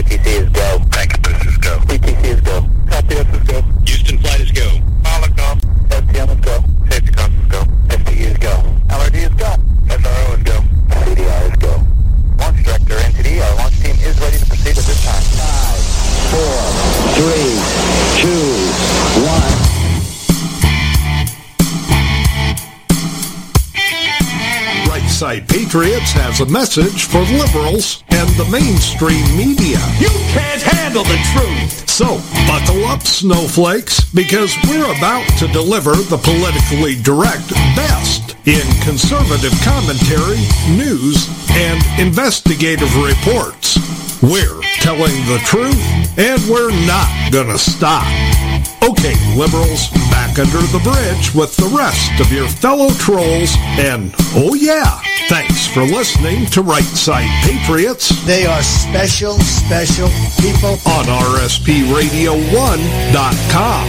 ATC is go. Packet boost is go. ATC is go. Copy, S is go. Houston flight is go. Pilot go. STM is go. Safety comms is go. STE is go. LRD is go. SRO is go. CDR is go. Launch director, NTD, our launch team is ready to proceed at this time. 5, 4, 3, 2, 1. Right-Side Patriots has a message for liberals and the mainstream media. You can't handle the truth! So, buckle up, snowflakes, because we're about to deliver the politically direct best in conservative commentary, news, and investigative reports. We're telling the truth, and we're not gonna stop. Okay, liberals, back under the bridge with the rest of your fellow trolls, and oh yeah, thanks for listening to Right Side Patriots. They are special people On RSPRadio1.com.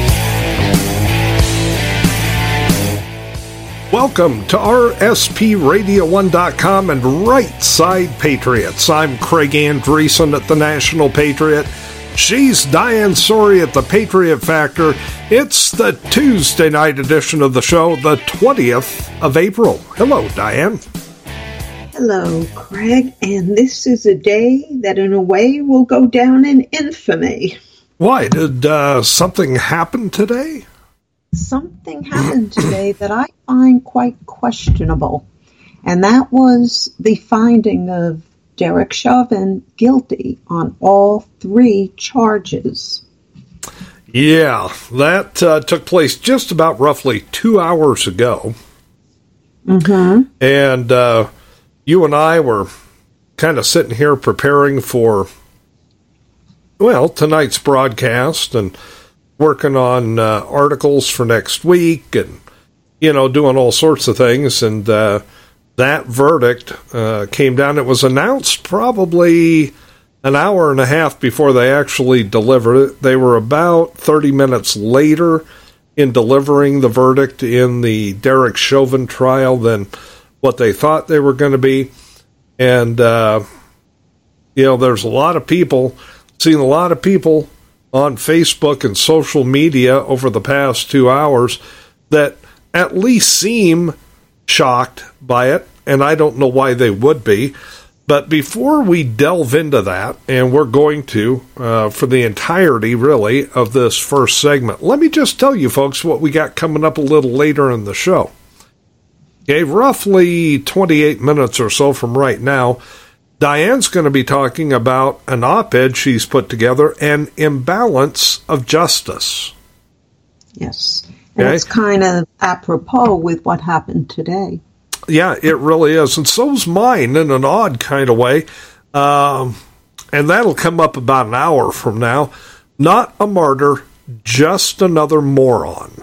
Welcome to RSPRadio1.com and Right Side Patriots. I'm Craig Andreessen at the National Patriot. She's Diane Sori at the Patriot Factor. It's the Tuesday night edition of the show, the 20th of April. Hello, Diane. Hello, Craig. And this is a day that in a way will go down in infamy. Why? Did something happen today? Something happened today that I find quite questionable. And that was the finding of Derek Chauvin guilty on all 3 charges. Yeah, that took place just about roughly 2 hours ago. Mm-hmm. And you and I were kind of sitting here preparing for, well, tonight's broadcast and working on articles for next week and, you know, doing all sorts of things. And that verdict came down. It was announced probably an hour and a half before they actually delivered it. They were about 30 minutes later in delivering the verdict in the Derek Chauvin trial than what they thought they were going to be. And, you know, there's a lot of people, seen a lot of people on Facebook and social media over the past 2 hours that at least seem shocked by it, and I don't know why they would be. But before we delve into that, and we're going to, for the entirety, really, of this first segment, let me just tell you, folks, what we got coming up a little later in the show. Okay, roughly 28 minutes or so from right now, Diane's going to be talking about an op-ed she's put together, An Imbalance of Justice. Yes. And it's kind of apropos with what happened today. Yeah, it really is. And so's mine in an odd kind of way. And that'll come up about an hour from now. Not a martyr, just another moron.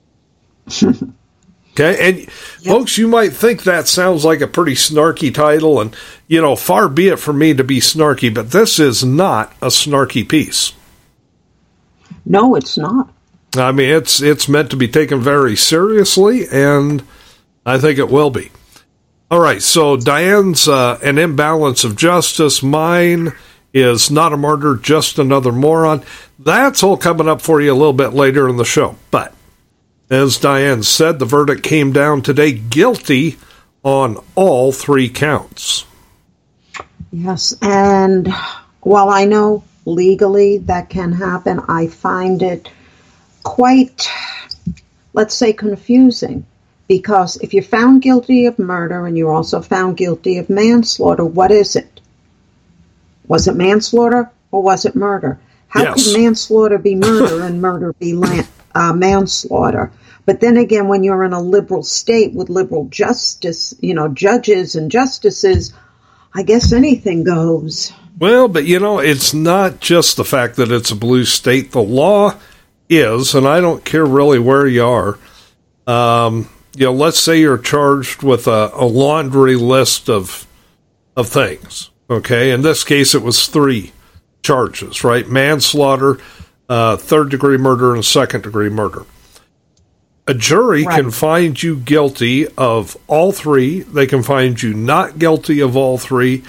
Okay, and folks, you might think that sounds like a pretty snarky title, and, you know, far be it from me to be snarky, but this is not a snarky piece. No, it's not. I mean, it's meant to be taken very seriously, and I think it will be. All right, so Diane's An Imbalance of Justice. Mine is Not a Martyr, Just Another Moron. That's all coming up for you a little bit later in the show. But, as Diane said, the verdict came down today, guilty on all 3 counts. Yes, and while I know legally that can happen, I find it quite, let's say, confusing. Because if you're found guilty of murder and you're also found guilty of manslaughter, what is it? Was it manslaughter or was it murder? How could manslaughter be murder and murder be manslaughter? But then again, when you're in a liberal state with liberal justice, you know, judges and justices, I guess anything goes. Well, but, you know, it's not just the fact that it's a blue state. The law is, and I don't care really where you are, you know, let's say you're charged with a laundry list of things, okay? In this case, it was 3 charges, right? Manslaughter, third-degree murder, and second-degree murder. A jury can find you guilty of all 3. They can find you not guilty of all 3.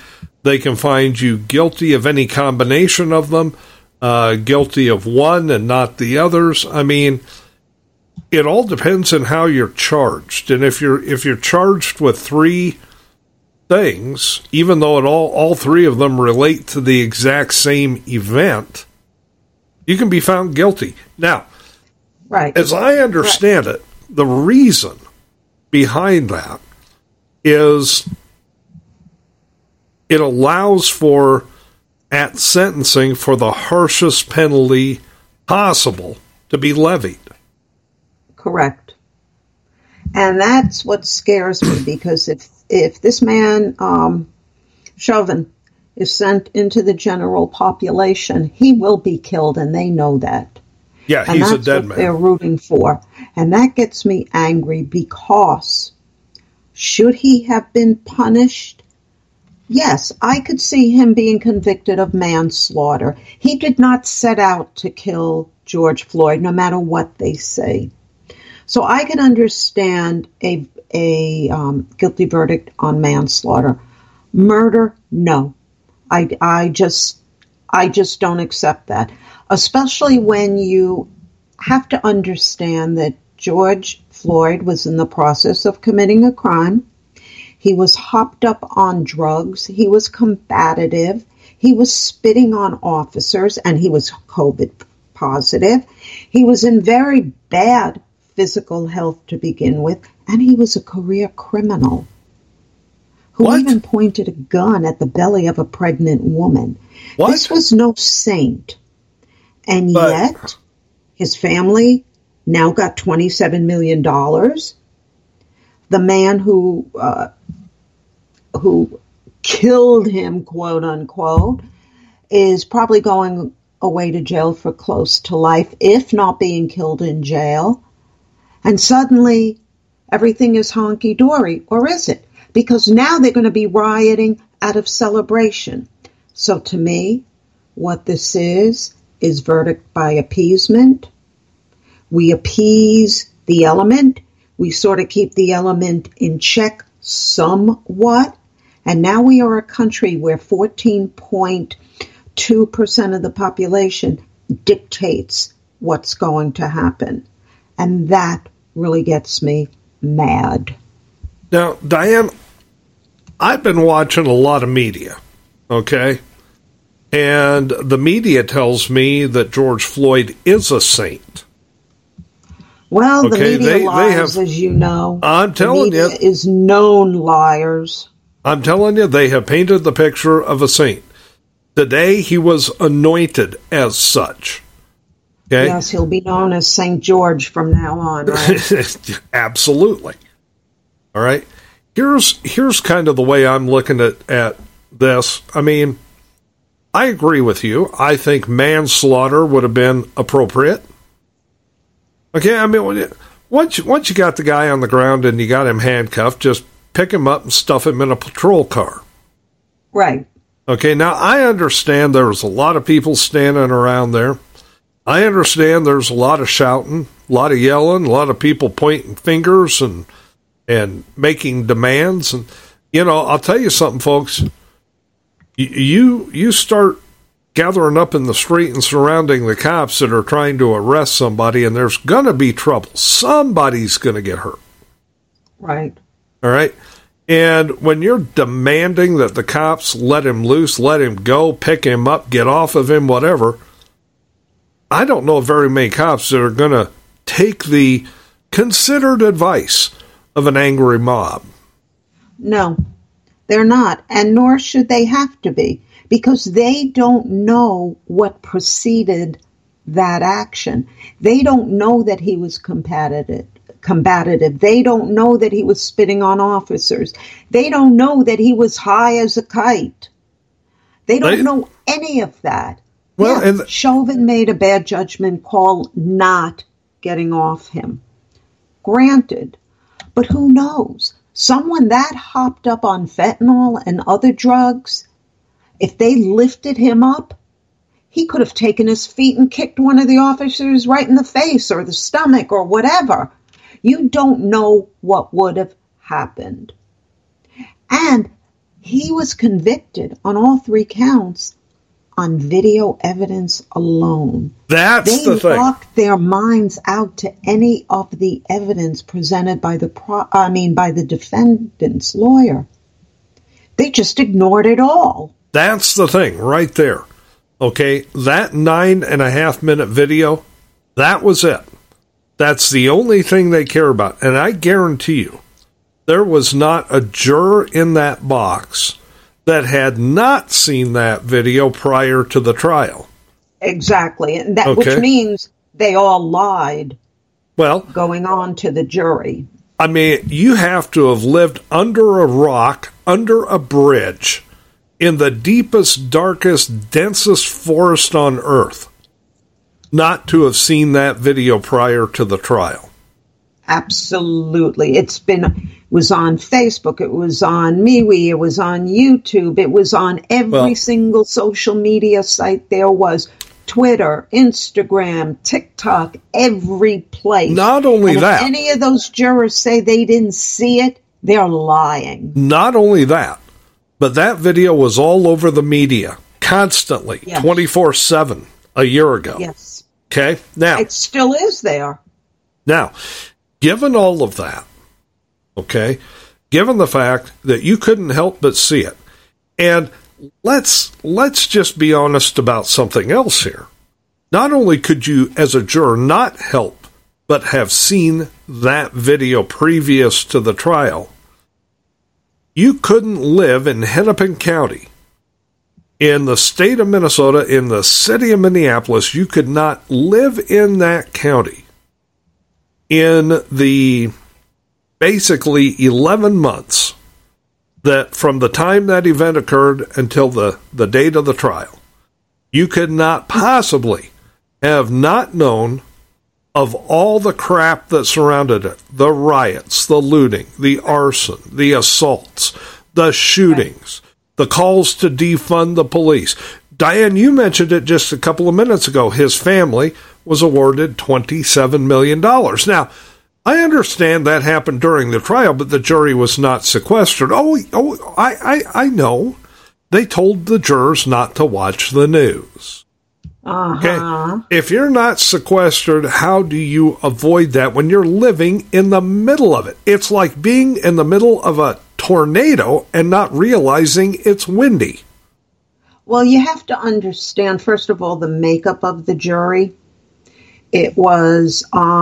They can find you guilty of any combination of them, guilty of one and not the others. I mean, it all depends on how you're charged. And if you're charged with three things, even though all three of them relate to the exact same event, you can be found guilty. Now, right. As I understand it, the reason behind that is it allows for, at sentencing, for the harshest penalty possible to be levied. Correct. And that's what scares me, because if this man, Chauvin, is sent into the general population, he will be killed, and they know that. Yeah, and he's a dead that's what man. they're rooting for. And that gets me angry, because should he have been punished? Yes, I could see him being convicted of manslaughter. He did not set out to kill George Floyd, no matter what they say. So I can understand a guilty verdict on manslaughter. Murder, no. I just don't accept that. Especially when you have to understand that George Floyd was in the process of committing a crime. He was hopped up on drugs. He was combative. He was spitting on officers, and he was COVID positive. He was in very bad physical health to begin with, and he was a career criminal who even pointed a gun at the belly of a pregnant woman. What? This was no saint. And yet, his family now got $27 million. The man who killed him, quote unquote, is probably going away to jail for close to life, if not being killed in jail. And suddenly, everything is honky-dory, or is it? Because now they're going to be rioting out of celebration. So to me, what this is verdict by appeasement. We appease the element. We sort of keep the element in check somewhat. And now we are a country where 14.2% of the population dictates what's going to happen. And that really gets me mad. Now, Diane, I've been watching a lot of media, okay? And the media tells me that George Floyd is a saint. Well, the media lies, as you know. I'm telling you. The media is known liars. I'm telling you, they have painted the picture of a saint. Today, he was anointed as such. Okay? Yes, he'll be known as St. George from now on, right? Absolutely. All right. Here's kind of the way I'm looking at this. I mean, I agree with you. I think manslaughter would have been appropriate. Okay, I mean, once you got the guy on the ground and you got him handcuffed, just pick him up and stuff him in a patrol car. Right. Okay, now I understand there was a lot of people standing around there. I understand there's a lot of shouting, a lot of yelling, a lot of people pointing fingers and making demands. And, you know, I'll tell you something, folks. You start gathering up in the street and surrounding the cops that are trying to arrest somebody, and there's going to be trouble. Somebody's going to get hurt. Right. All right? And when you're demanding that the cops let him loose, let him go, pick him up, get off of him, whatever, I don't know very many cops that are going to take the considered advice of an angry mob. No, they're not, and nor should they have to be, because they don't know what preceded that action. They don't know that he was combative. They don't know that he was spitting on officers. They don't know that he was high as a kite. They don't know any of that. Well, yeah, Chauvin made a bad judgment call not getting off him. Granted. But who knows? Someone that hopped up on fentanyl and other drugs, if they lifted him up, he could have taken his feet and kicked one of the officers right in the face or the stomach or whatever. You don't know what would have happened. And He was convicted on all 3 counts on video evidence alone. That's the thing. They locked their minds out to any of the evidence presented by the defendant's lawyer. They just ignored it all. That's the thing right there. Okay, that 9.5-minute video, that was it. That's the only thing they care about. And I guarantee you, there was not a juror in that box that had not seen that video prior to the trial. Exactly. And that, which means they all lied. Well, going on to the jury. I mean, you have to have lived under a rock, under a bridge, in the deepest, darkest, densest forest on earth, not to have seen that video prior to the trial. Absolutely. It was on Facebook, it was on MeWe, it was on YouTube, it was on every single social media site there was. Twitter, Instagram, TikTok, every place. Not only that. If any of those jurors say they didn't see it, they're lying. Not only that, but that video was all over the media, constantly, 24/7, a year ago. Yes. Okay? Now, it still is there. Now, given all of that, okay, given the fact that you couldn't help but see it, and let's just be honest about something else here. Not only could you, as a juror, not help but have seen that video previous to the trial, you couldn't live in Hennepin County, in the state of Minnesota, in the city of Minneapolis. You could not live in that county in the basically 11 months that from the time that event occurred until the date of the trial. You could not possibly have not known of all the crap that surrounded it. The riots, the looting, the arson, the assaults, the shootings, the calls to defund the police. Diane, you mentioned it just a couple of minutes ago. His family was awarded $27 million. Now, I understand that happened during the trial, but the jury was not sequestered. I know. They told the jurors not to watch the news. Okay? If you're not sequestered, how do you avoid that when you're living in the middle of it? It's like being in the middle of a tornado and not realizing it's windy. Well, you have to understand, first of all, the makeup of the jury. It was,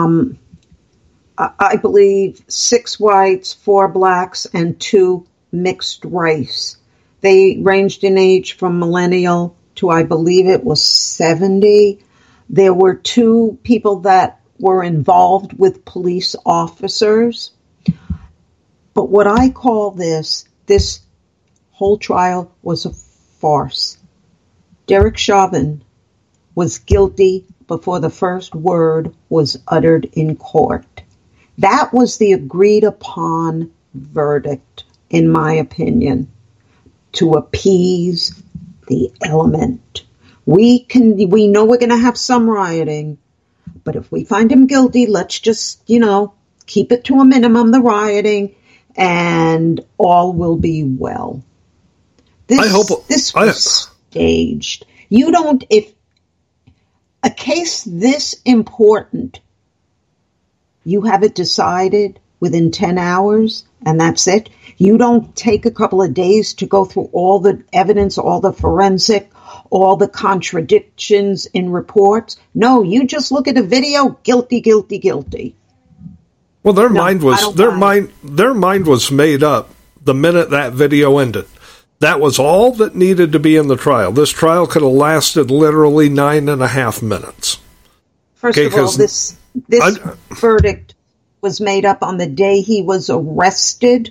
I believe, 6 whites, 4 blacks, and 2 mixed race. They ranged in age from millennial to, I believe it was 70. There were 2 people that were involved with police officers. But what I call this whole trial was a farce. Derek Chauvin was guilty before the first word was uttered in court. That was the agreed upon verdict, in my opinion, to appease the element. We know we're going to have some rioting, but if we find him guilty, let's just, keep it to a minimum, the rioting, and all will be well. This was staged. If a case this important, you have it decided within 10 hours, and that's it. You don't take a couple of days to go through all the evidence, all the forensic, all the contradictions in reports. No, you just look at a video, guilty, guilty, guilty. Well, their mind was made up the minute that video ended. That was all that needed to be in the trial. This trial could have lasted literally 9.5 minutes. First of all, this verdict was made up on the day he was arrested.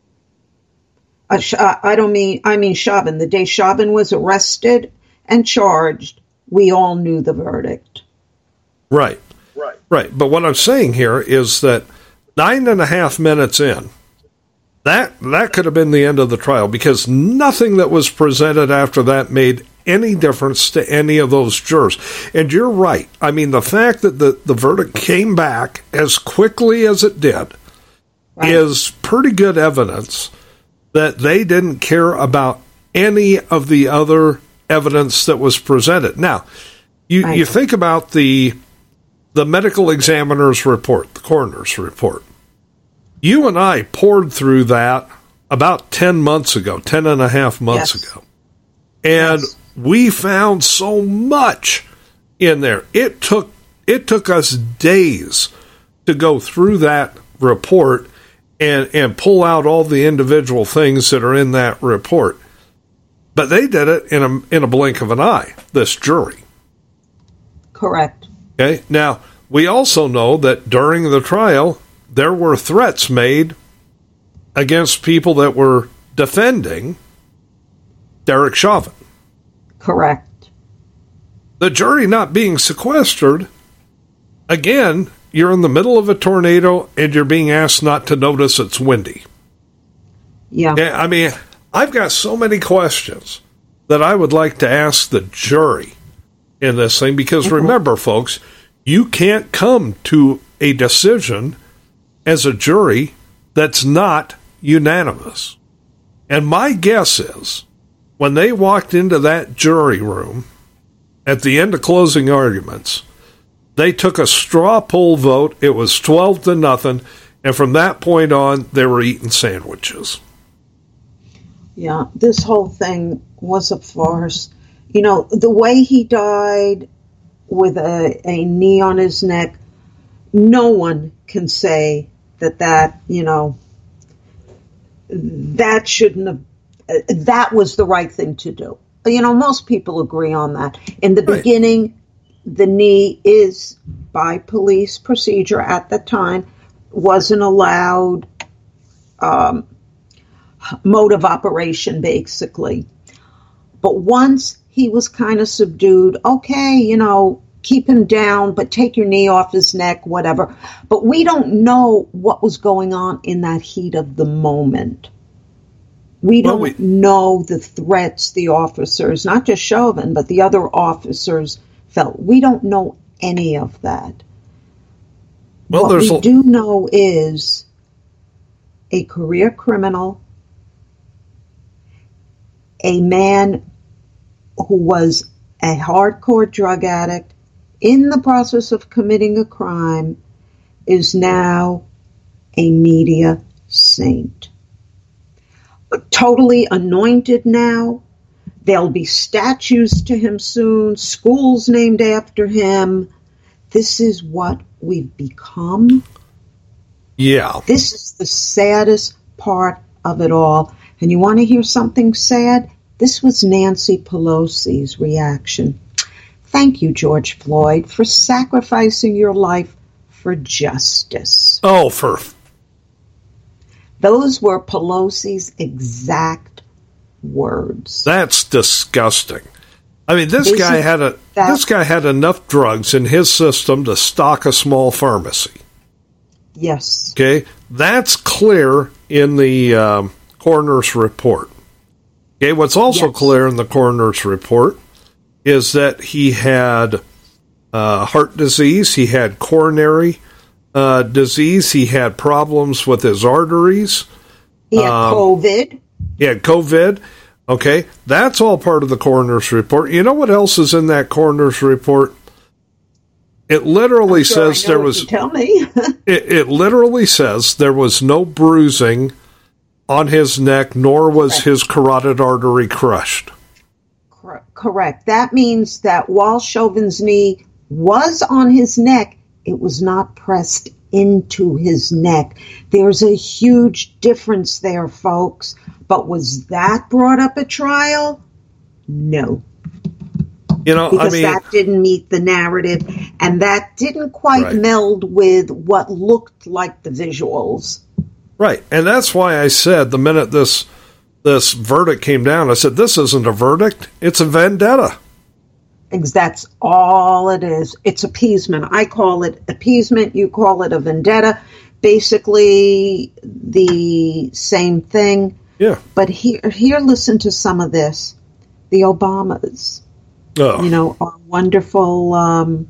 I mean Chauvin. The day Chauvin was arrested and charged, we all knew the verdict. Right. But what I'm saying here is that 9.5 minutes in, that could have been the end of the trial, because nothing that was presented after that made any difference to any of those jurors. And you're right. I mean, the fact that the verdict came back as quickly as it did is pretty good evidence that they didn't care about any of the other evidence that was presented. Now, you think about the medical examiner's report, the coroner's report. You and I poured through that about 10 months ago, 10 and a half months ago. And we found so much in there. It took us days to go through that report and pull out all the individual things that are in that report. But they did it in a blink of an eye, this jury. Correct. Okay. Now, we also know that during the trial, there were threats made against people that were defending Derek Chauvin. Correct. The jury not being sequestered, again, you're in the middle of a tornado and you're being asked not to notice it's windy. Yeah. I mean, I've got so many questions that I would like to ask the jury in this thing, because remember, folks, you can't come to a decision as a jury that's not unanimous. And my guess is, when they walked into that jury room at the end of closing arguments, they took a straw poll vote. It was 12-0, and from that point on, they were eating sandwiches. Yeah, this whole thing was a farce. You know, the way he died with a knee on his neck, no one can say that shouldn't have, that was the right thing to do. You know, most people agree on that. In the beginning, the knee is, by police procedure at the time, wasn't allowed mode of operation, basically. But once he was kind of subdued, okay, you know, keep him down, but take your knee off his neck, whatever. But we don't know what was going on in that heat of the moment. We don't know the threats the officers, not just Chauvin, but the other officers felt. We don't know any of that. Well, what we do know is a career criminal, a man who was a hardcore drug addict in the process of committing a crime, is now a media saint. Totally anointed now. There'll be statues to him soon, schools named after him. This is what we've become. Yeah. This is the saddest part of it all. And you want to hear something sad? This was Nancy Pelosi's reaction. Thank you, George Floyd, for sacrificing your life for justice. Those were Pelosi's exact words. That's disgusting. I mean, this guy had enough drugs in his system to stock a small pharmacy. Yes. Okay, that's clear in the coroner's report. Okay, what's also clear in the coroner's report is that he had heart disease, he had coronary disease, he had problems with his arteries. He had COVID. He had COVID. Okay, that's all part of the coroner's report. You know what else is in that coroner's report? It literally says there was. Tell me. it literally says there was no bruising on his neck, nor was his carotid artery crushed. Correct. That means that while Chauvin's knee was on his neck, it was not pressed into his neck. There's a huge difference there, folks. But was that brought up at trial? No. You know, because that didn't meet the narrative, and that didn't quite meld with what looked like the visuals. Right, and that's why I said the minute this verdict came down, I said, this isn't a verdict, it's a vendetta. That's all it is. It's appeasement. I call it appeasement, you call it a vendetta. Basically the same thing. Yeah. But here, listen to some of this. The Obamas. Oh. You know, our wonderful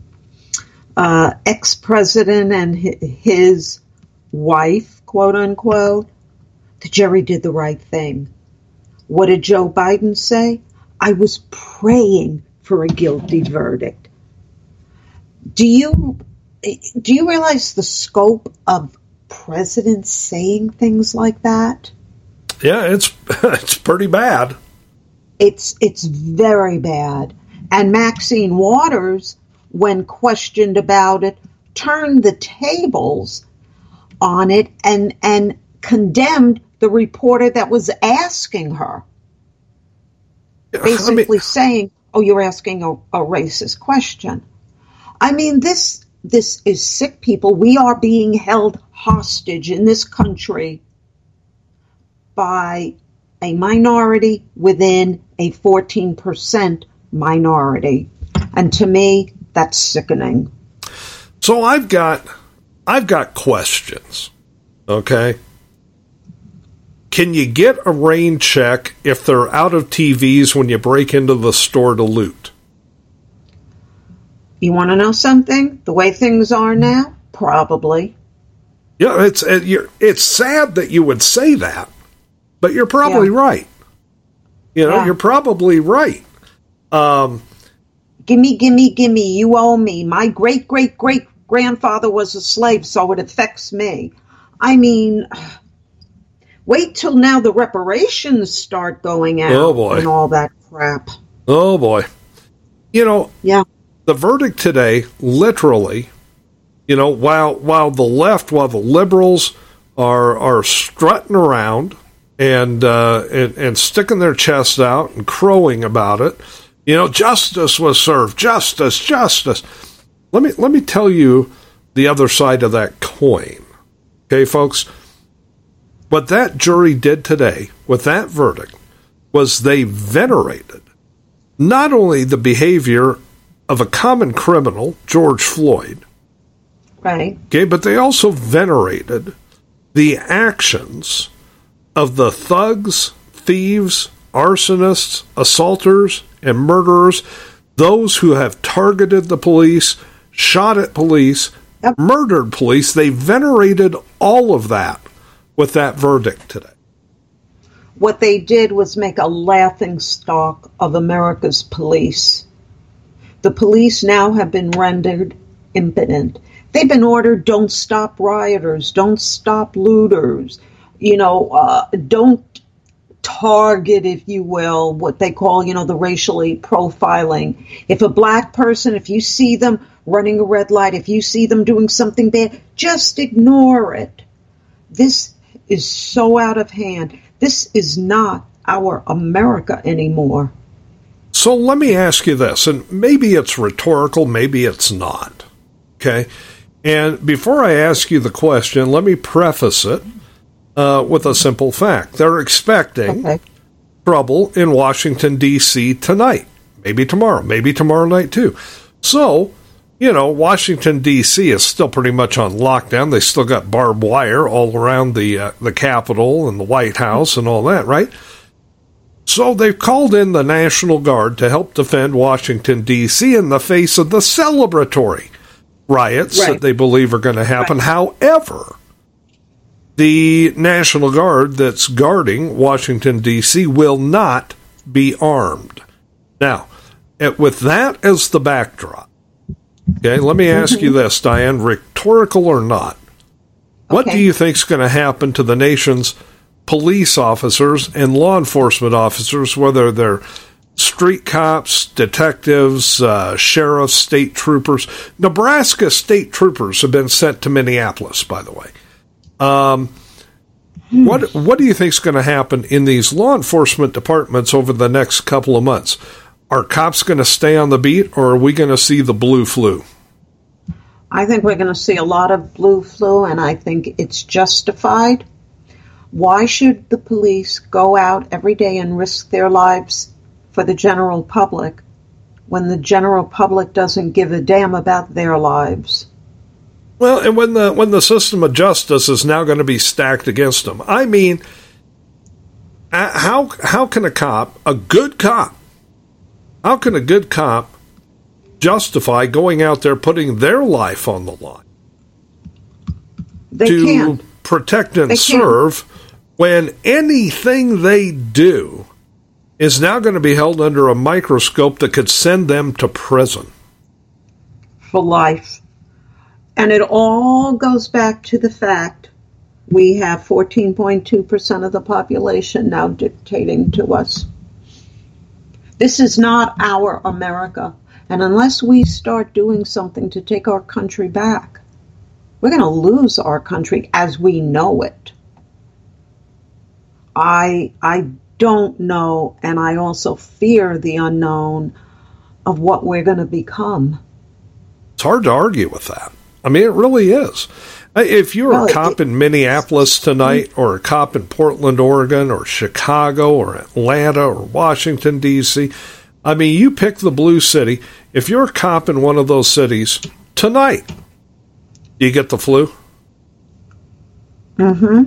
ex-president and his wife, quote unquote, The jury did the right thing. What did Joe Biden say? I was praying for a guilty verdict. Do you realize the scope of presidents saying things like that? Yeah, it's pretty bad. It's very bad. And Maxine Waters, when questioned about it, turned the tables on it and condemned the reporter that was asking her. Basically saying, oh, you're asking a racist question. I mean, this is sick, people. We are being held hostage in this country by a minority within a 14% minority. And to me, that's sickening. So I've got questions, okay? Can you get a rain check if they're out of TVs when you break into the store to loot? You want to know something? The way things are now, probably. Yeah, it's sad that you would say that, but you're probably right. You know, you're probably right. Gimme, you owe me. My great-great-great-grandfather was a slave, so it affects me. I mean, wait till now the reparations start going out. Oh, boy. And all that crap. Oh, boy. You know, the verdict today, literally, you know, while the liberals are strutting around and sticking their chests out and crowing about it, you know, justice was served, justice. Let me tell you the other side of that coin. Okay, folks? What that jury did today with that verdict was they venerated not only the behavior of a common criminal, George Floyd, right? Okay, but they also venerated the actions of the thugs, thieves, arsonists, assaulters, and murderers, those who have targeted the police, shot at police, murdered police. They venerated all of that with that verdict today. What they did was make a laughingstock of America's police. The police now have been rendered impotent. They've been ordered, don't stop rioters, don't stop looters, you know, don't target, if you will, what they call, you know, the racially profiling. If a black person, if you see them running a red light, if you see them doing something bad, just ignore it. This is so out of hand. This is not our America anymore. So let me ask you this, and maybe it's rhetorical, maybe it's not, okay? And before I ask you the question, let me preface it with a simple fact. They're expecting trouble in Washington, D.C. tonight, maybe tomorrow night too. So, you know, Washington, D.C. is still pretty much on lockdown. They still got barbed wire all around the Capitol and the White House and all that, right? So they've called in the National Guard to help defend Washington, D.C. in the face of the celebratory riots that they believe are going to happen. However, the National Guard that's guarding Washington, D.C. will not be armed. Now, with that as the backdrop, okay, let me ask you this, Diane, rhetorical or not. What do you think is going to happen to the nation's police officers and law enforcement officers, whether they're street cops, detectives, sheriffs, state troopers? Nebraska state troopers have been sent to Minneapolis, by the way. What do you think is going to happen in these law enforcement departments over the next couple of months? Are cops going to stay on the beat, or are we going to see the blue flu? I think we're going to see a lot of blue flu, and I think it's justified. Why should the police go out every day and risk their lives for the general public when the general public doesn't give a damn about their lives? Well, and when the system of justice is now going to be stacked against them, I mean, how can a good cop justify going out there putting their life on the line They can't protect and serve when anything they do is now going to be held under a microscope that could send them to prison. For life. And it all goes back to the fact we have 14.2% of the population now dictating to us. This is not our America. And unless we start doing something to take our country back, we're going to lose our country as we know it. I don't know, and I also fear the unknown of what we're going to become. It's hard to argue with that. I mean, it really is. If you're a cop in Minneapolis tonight, or a cop in Portland, Oregon, or Chicago, or Atlanta, or Washington, D.C., I mean, you pick the blue city. If you're a cop in one of those cities tonight, do you get the flu? Mm-hmm.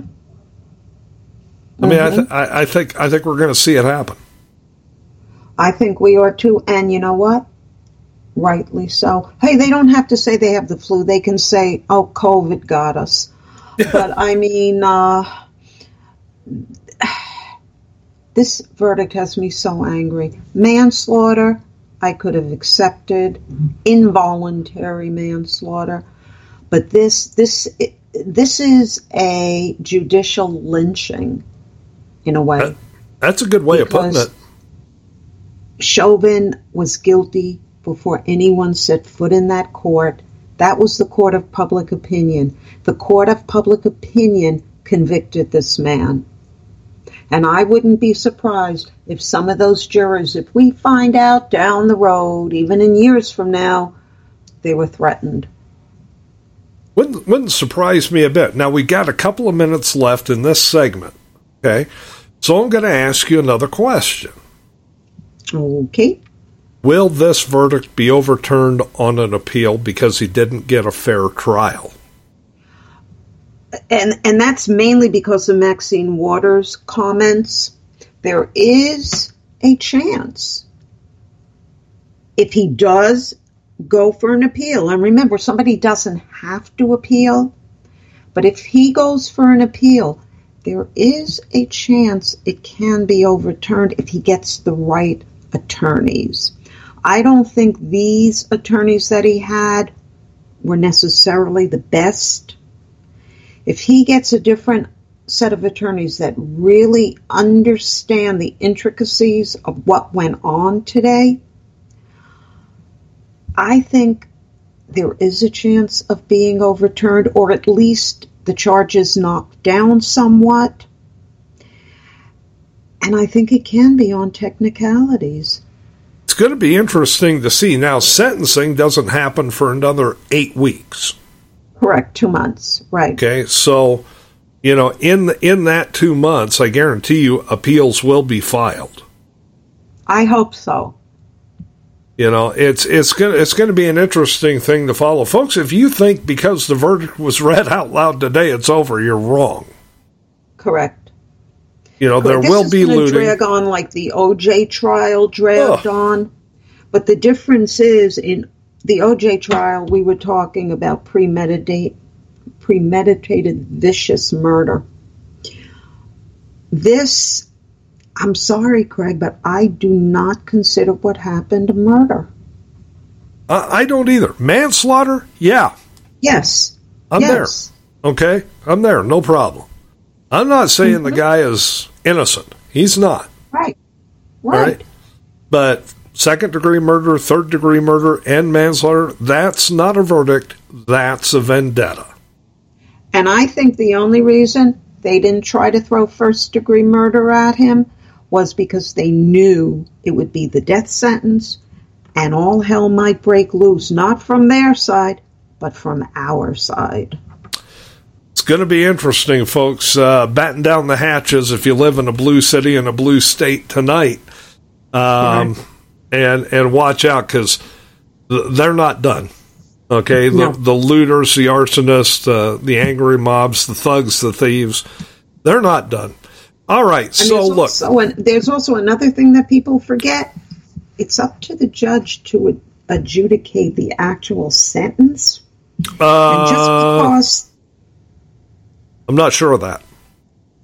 I mean, I think we're going to see it happen. I think we are too, and you know what? Rightly so. Hey, they don't have to say they have the flu. They can say, "Oh, COVID got us." Yeah. But I mean, this verdict has me so angry. Manslaughter, I could have accepted. Involuntary manslaughter, but this is a judicial lynching, in a way. That's a good way of putting it. Chauvin was guilty before anyone set foot in that court. That was the court of public opinion. The court of public opinion convicted this man. And I wouldn't be surprised if some of those jurors, if we find out down the road, even in years from now, they were threatened. Wouldn't surprise me a bit. Now, we got a couple of minutes left in this segment, okay? So I'm going to ask you another question. Okay. Will this verdict be overturned on an appeal because he didn't get a fair trial? And that's mainly because of Maxine Waters' comments. There is a chance if he does go for an appeal. And remember, somebody doesn't have to appeal. But if he goes for an appeal, there is a chance it can be overturned if he gets the right attorneys. I don't think these attorneys that he had were necessarily the best. If he gets a different set of attorneys that really understand the intricacies of what went on today, I think there is a chance of being overturned, or at least the charges knocked down somewhat. And I think it can be on technicalities. It's going to be interesting to see. Now, sentencing doesn't happen for another 8 weeks. Correct, 2 months, right. Okay, so, you know, in that 2 months, I guarantee you appeals will be filed. I hope so. You know, it's going to be an interesting thing to follow. Folks, if you think because the verdict was read out loud today it's over, you're wrong. Correct. You know, there will be looting. This is going to drag on like the O.J. trial dragged on. But the difference is, in the O.J. trial, we were talking about premeditated vicious murder. This, I'm sorry, Craig, but I do not consider what happened a murder. I don't either. Manslaughter? Yeah. Yes. I'm there. Okay? I'm there. No problem. I'm not saying the guy is innocent. He's not. Right. Right. But second-degree murder, third-degree murder, and manslaughter, that's not a verdict. That's a vendetta. And I think the only reason they didn't try to throw first-degree murder at him was because they knew it would be the death sentence and all hell might break loose, not from their side, but from our side. It's going to be interesting, folks. Batten down the hatches if you live in a blue city and a blue state tonight. And watch out, because they're not done. Okay? No. The looters, the arsonists, the angry mobs, the thugs, the thieves, they're not done. All right, and so look. There's also another thing that people forget. It's up to the judge to adjudicate the actual sentence. And just because... I'm not sure of that.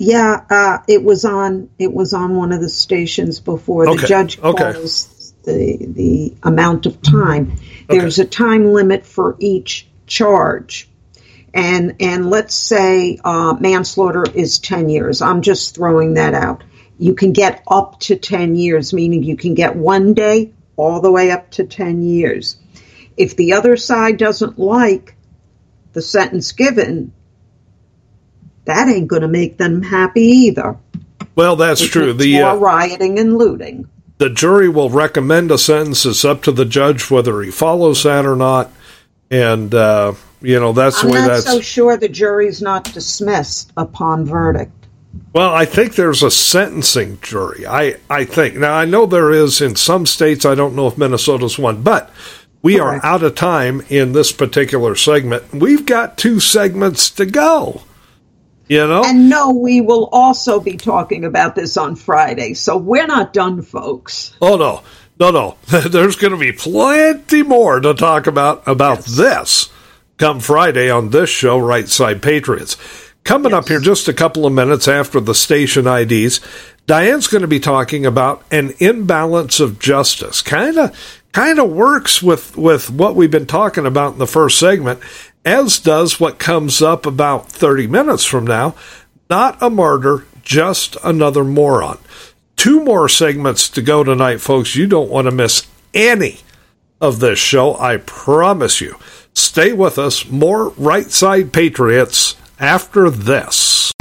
Yeah, it was on one of the stations before. The judge calls the amount of time. There's a time limit for each charge. And let's say manslaughter is 10 years. I'm just throwing that out. You can get up to 10 years, meaning you can get 1 day all the way up to 10 years. If the other side doesn't like the sentence given, that ain't going to make them happy either. Well, that's true. More rioting and looting. The jury will recommend a sentence. It's up to the judge whether he follows that or not. And, that's the way that's... I'm not so sure the jury's not dismissed upon verdict. Well, I think there's a sentencing jury. I think. Now, I know there is in some states. I don't know if Minnesota's one. But we are out of time in this particular segment. We've got 2 segments to go. And no, we will also be talking about this on Friday. So we're not done, folks. Oh, no. There's going to be plenty more to talk about this come Friday on this show, Right Side Patriots. Coming up here just a couple of minutes after the station IDs, Diane's going to be talking about an imbalance of justice. Kind of works with what we've been talking about in the first segment, as does what comes up about 30 minutes from now. Not a martyr, just another moron. 2 more segments to go tonight, folks. You don't want to miss any of this show, I promise you. Stay with us. More Right Side Patriots after this.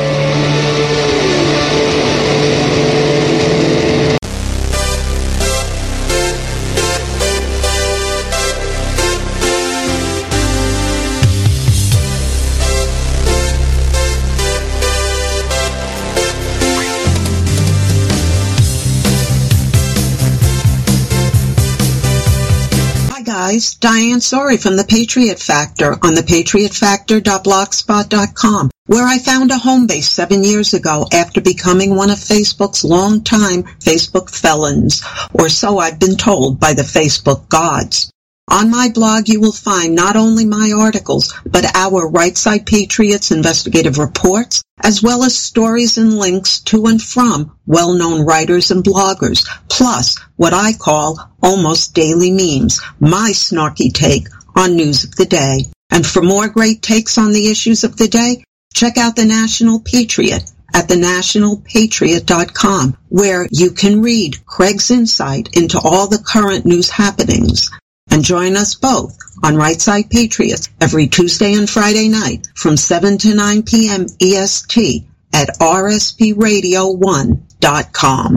Diane Sori from The Patriot Factor on thepatriotfactor.blogspot.com, where I found a home base 7 years ago after becoming one of Facebook's longtime Facebook felons, or so I've been told by the Facebook gods. On my blog, you will find not only my articles, but our Right Side Patriots investigative reports, as well as stories and links to and from well-known writers and bloggers, plus what I call almost daily memes, my snarky take on news of the day. And for more great takes on the issues of the day, check out The National Patriot at thenationalpatriot.com, where you can read Craig's insight into all the current news happenings. And join us both on Right Side Patriots every Tuesday and Friday night from 7 to 9 p.m. EST at rspradio1.com.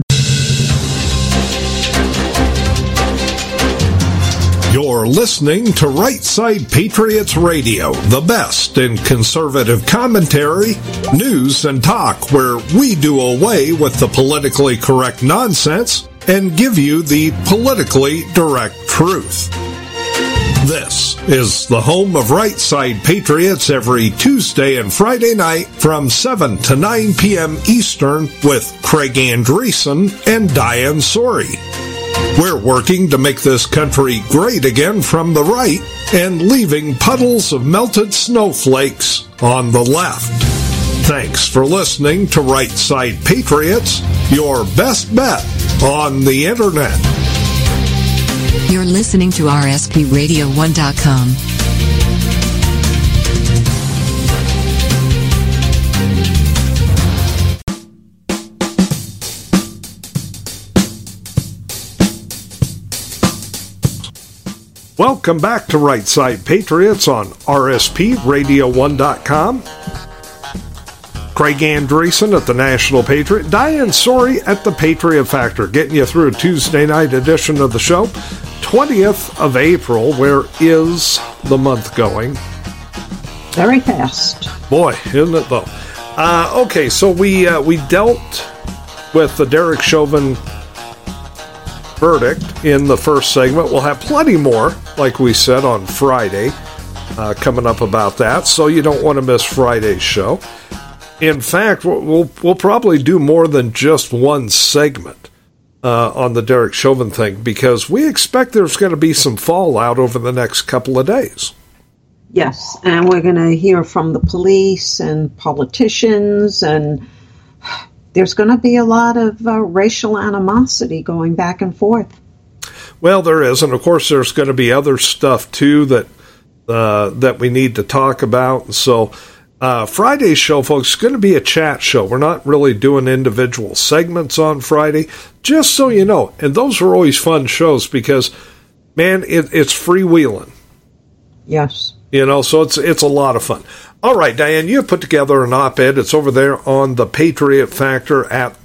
You're listening to Right Side Patriots Radio, the best in conservative commentary, news, and talk, where we do away with the politically correct nonsense and give you the politically direct truth. This is the home of Right Side Patriots every Tuesday and Friday night from 7 to 9 p.m. Eastern with Craig Andreessen and Diane Sori. We're working to make this country great again from the right and leaving puddles of melted snowflakes on the left. Thanks for listening to Right Side Patriots, your best bet on the Internet. You're listening to RSPRadio1.com. Welcome back to Right Side Patriots on RSPRadio1.com. Craig Andreessen at the National Patriot, Diane Sori at the Patriot Factor, getting you through a Tuesday night edition of the show. 20th of April. Where is the month going? Very fast. Boy, isn't it though? Okay, so we dealt with the Derek Chauvin verdict in the first segment. We'll have plenty more, like we said, on Friday, coming up about that, so you don't want to miss Friday's show. In fact, we'll probably do more than just one segment on the Derek Chauvin thing, because we expect there's going to be some fallout over the next couple of days. Yes, and we're going to hear from the police and politicians and there's going to be a lot of racial animosity going back and forth. Well, there is, and of course there's going to be other stuff too that we need to talk about. So Friday's show, folks, is going to be a chat show. We're not really doing individual segments on Friday, just so you know. And those are always fun shows because, man, it's freewheeling. Yes. So it's a lot of fun. All right, Diane, you put together an op-ed. It's over there on The Patriot Factor at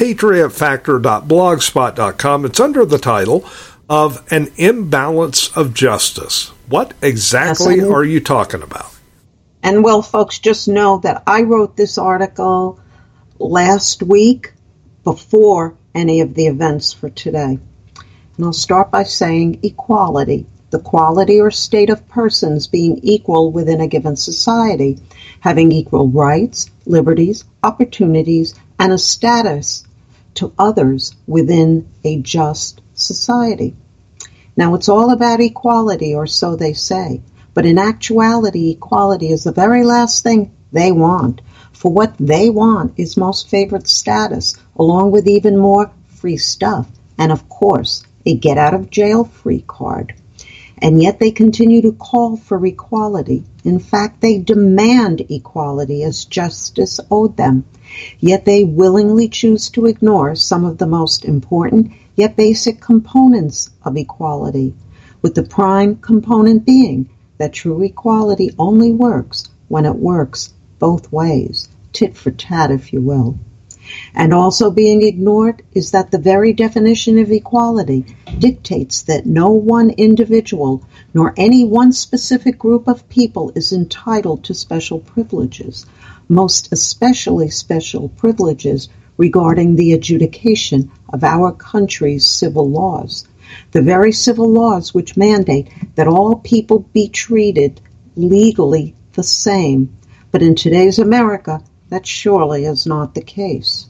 thepatriotfactor.blogspot.com. It's under the title of An Imbalance of Justice. What exactly are you talking about? And, well, folks, just know that I wrote this article last week before any of the events for today. And I'll start by saying equality, the quality or state of persons being equal within a given society, having equal rights, liberties, opportunities, and a status to others within a just society. Now, it's all about equality, or so they say. But in actuality, equality is the very last thing they want. For what they want is most favored status, along with even more free stuff, and of course, a get-out-of-jail-free card. And yet they continue to call for equality. In fact, they demand equality as justice owed them. Yet they willingly choose to ignore some of the most important yet basic components of equality, with the prime component being that true equality only works when it works both ways, tit for tat, if you will. And also being ignored is that the very definition of equality dictates that no one individual nor any one specific group of people is entitled to special privileges, most especially special privileges regarding the adjudication of our country's civil laws. The very civil laws which mandate that all people be treated legally the same. But in today's America, that surely is not the case.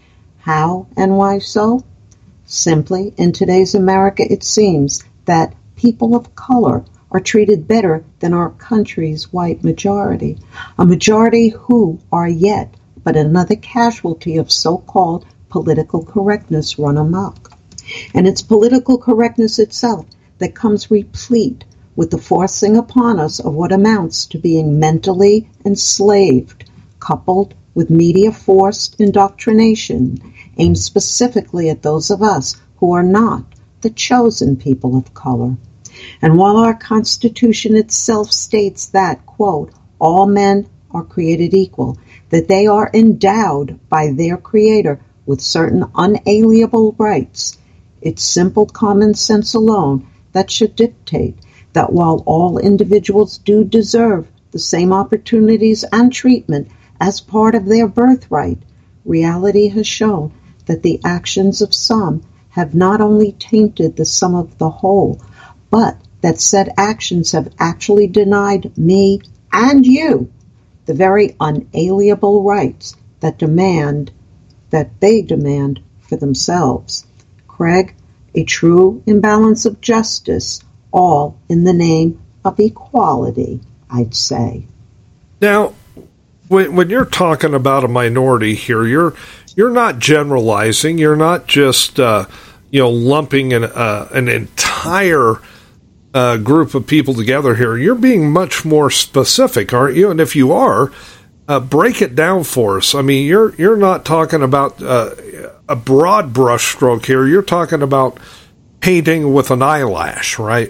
How and why so? Simply, in today's America, it seems that people of color are treated better than our country's white majority, a majority who are yet but another casualty of so-called political correctness run amok. And it's political correctness itself that comes replete with the forcing upon us of what amounts to being mentally enslaved, coupled with media-forced indoctrination aimed specifically at those of us who are not the chosen people of color. And while our Constitution itself states that, quote, all men are created equal, that they are endowed by their Creator with certain unalienable rights, it's simple common sense alone that should dictate that while all individuals do deserve the same opportunities and treatment as part of their birthright, reality has shown that the actions of some have not only tainted the sum of the whole, but that said actions have actually denied me and you the very unalienable rights that they demand for themselves. Craig, a true imbalance of justice, all in the name of equality, I'd say. Now, when you're talking about a minority here, you're not generalizing. You're not just lumping an entire group of people together here. You're being much more specific, aren't you? And if you are, break it down for us. I mean, you're not talking about a broad brushstroke here. You're talking about painting with an eyelash, right?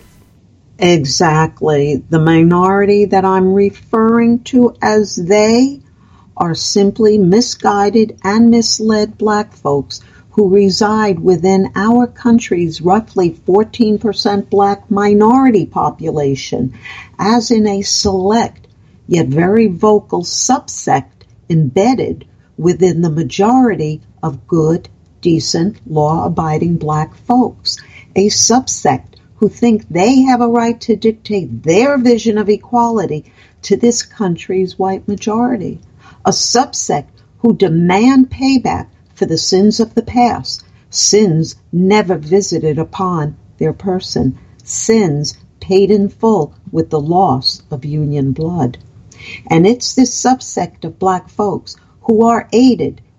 Exactly. The minority that I'm referring to as they are simply misguided and misled black folks who reside within our country's roughly 14% black minority population, as in a select yet very vocal subsect embedded within the majority of good, decent, law-abiding black folks, a subsect who think they have a right to dictate their vision of equality to this country's white majority, a subsect who demand payback for the sins of the past, sins never visited upon their person, sins paid in full with the loss of Union blood. And it's this subsect of black folks who are aided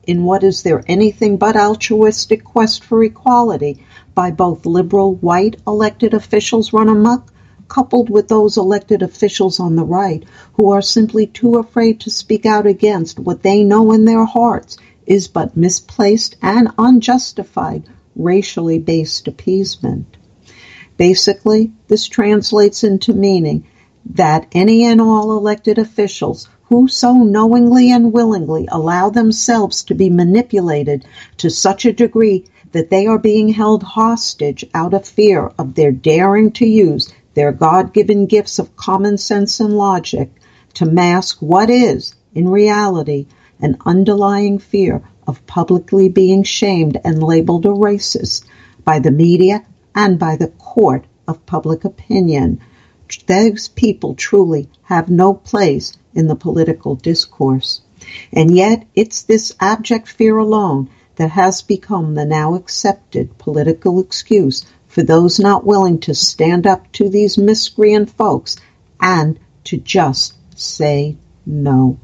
in what is there anything but altruistic quest for equality by both liberal white elected officials run amok, coupled with those elected officials on the right who are simply too afraid to speak out against what they know in their hearts is but misplaced and unjustified racially based appeasement. Basically, this translates into meaning that any and all elected officials who so knowingly and willingly allow themselves to be manipulated to such a degree that they are being held hostage out of fear of their daring to use their God-given gifts of common sense and logic to mask what is, in reality, an underlying fear of publicly being shamed and labeled a racist by the media and by the court of public opinion. Those people truly have no place in the political discourse. And yet it's this abject fear alone that has become the now accepted political excuse for those not willing to stand up to these miscreant folks and to just say no.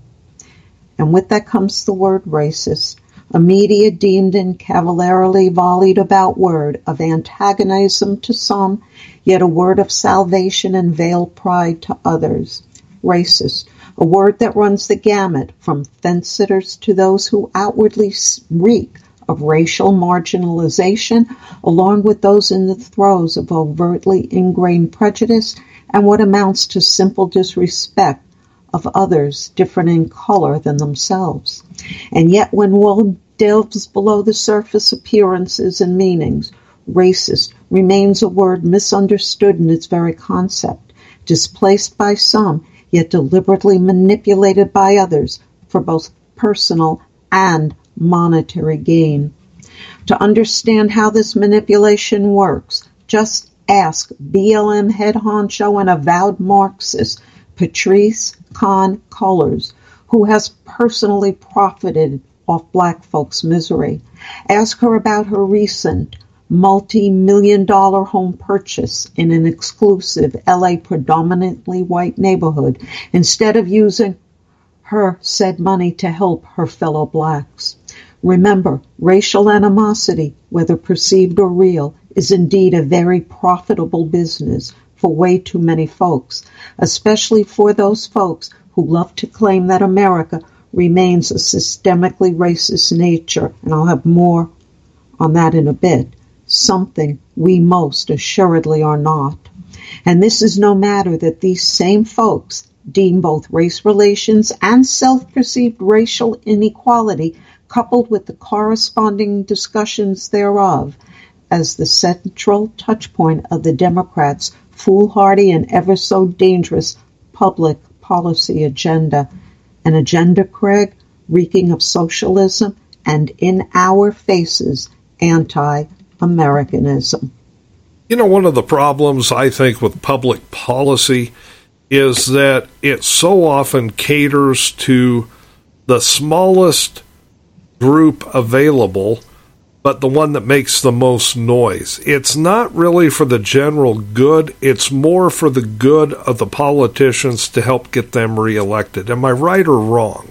And with that comes the word racist, a media deemed and cavalierly volleyed about word of antagonism to some, yet a word of salvation and veiled pride to others. Racist, a word that runs the gamut from fence-sitters to those who outwardly reek of racial marginalization, along with those in the throes of overtly ingrained prejudice and what amounts to simple disrespect of others different in color than themselves. And yet when one delves below the surface appearances and meanings, racist remains a word misunderstood in its very concept, displaced by some, yet deliberately manipulated by others for both personal and monetary gain. To understand how this manipulation works, just ask BLM head honcho and avowed Marxist Patrisse Cullors, who has personally profited off black folks' misery. Ask her about her recent multi-million-dollar home purchase in an exclusive LA predominantly white neighborhood instead of using her said money to help her fellow blacks. Remember, racial animosity, whether perceived or real, is indeed a very profitable business for way too many folks, especially for those folks who love to claim that America remains a systemically racist nature, and I'll have more on that in a bit, something we most assuredly are not. And this is no matter that these same folks deem both race relations and self-perceived racial inequality, coupled with the corresponding discussions thereof, as the central touchpoint of the Democrats' foolhardy and ever so dangerous public policy agenda. An agenda, Craig, reeking of socialism and in our faces, anti-Americanism. You know, one of the problems, I think, with public policy is that it so often caters to the smallest group available, but the one that makes the most noise. It's not really for the general good. It's more for the good of the politicians to help get them reelected. Am I right or wrong?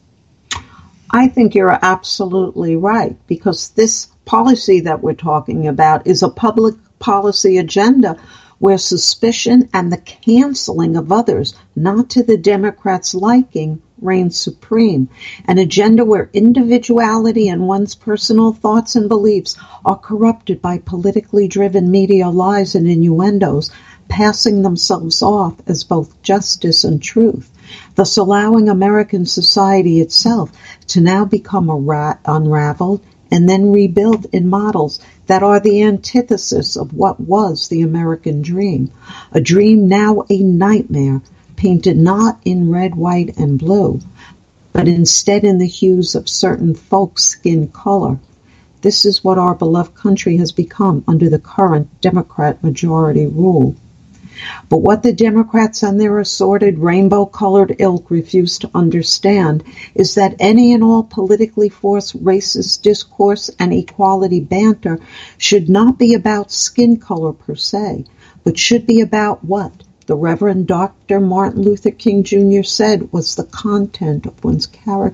I think you're absolutely right, because this policy that we're talking about is a public policy agenda where suspicion and the canceling of others, not to the Democrats' liking, reigns supreme. An agenda where individuality and one's personal thoughts and beliefs are corrupted by politically driven media lies and innuendos, passing themselves off as both justice and truth, thus allowing American society itself to now become unraveled and then rebuild in models that are the antithesis of what was the American dream, a dream now a nightmare, painted not in red, white, and blue, but instead in the hues of certain folks' skin color. This is what our beloved country has become under the current Democrat majority rule. But what the Democrats and their assorted rainbow-colored ilk refuse to understand is that any and all politically forced racist discourse and equality banter should not be about skin color per se, but should be about what the Reverend Dr. Martin Luther King Jr. said was the content of one's character.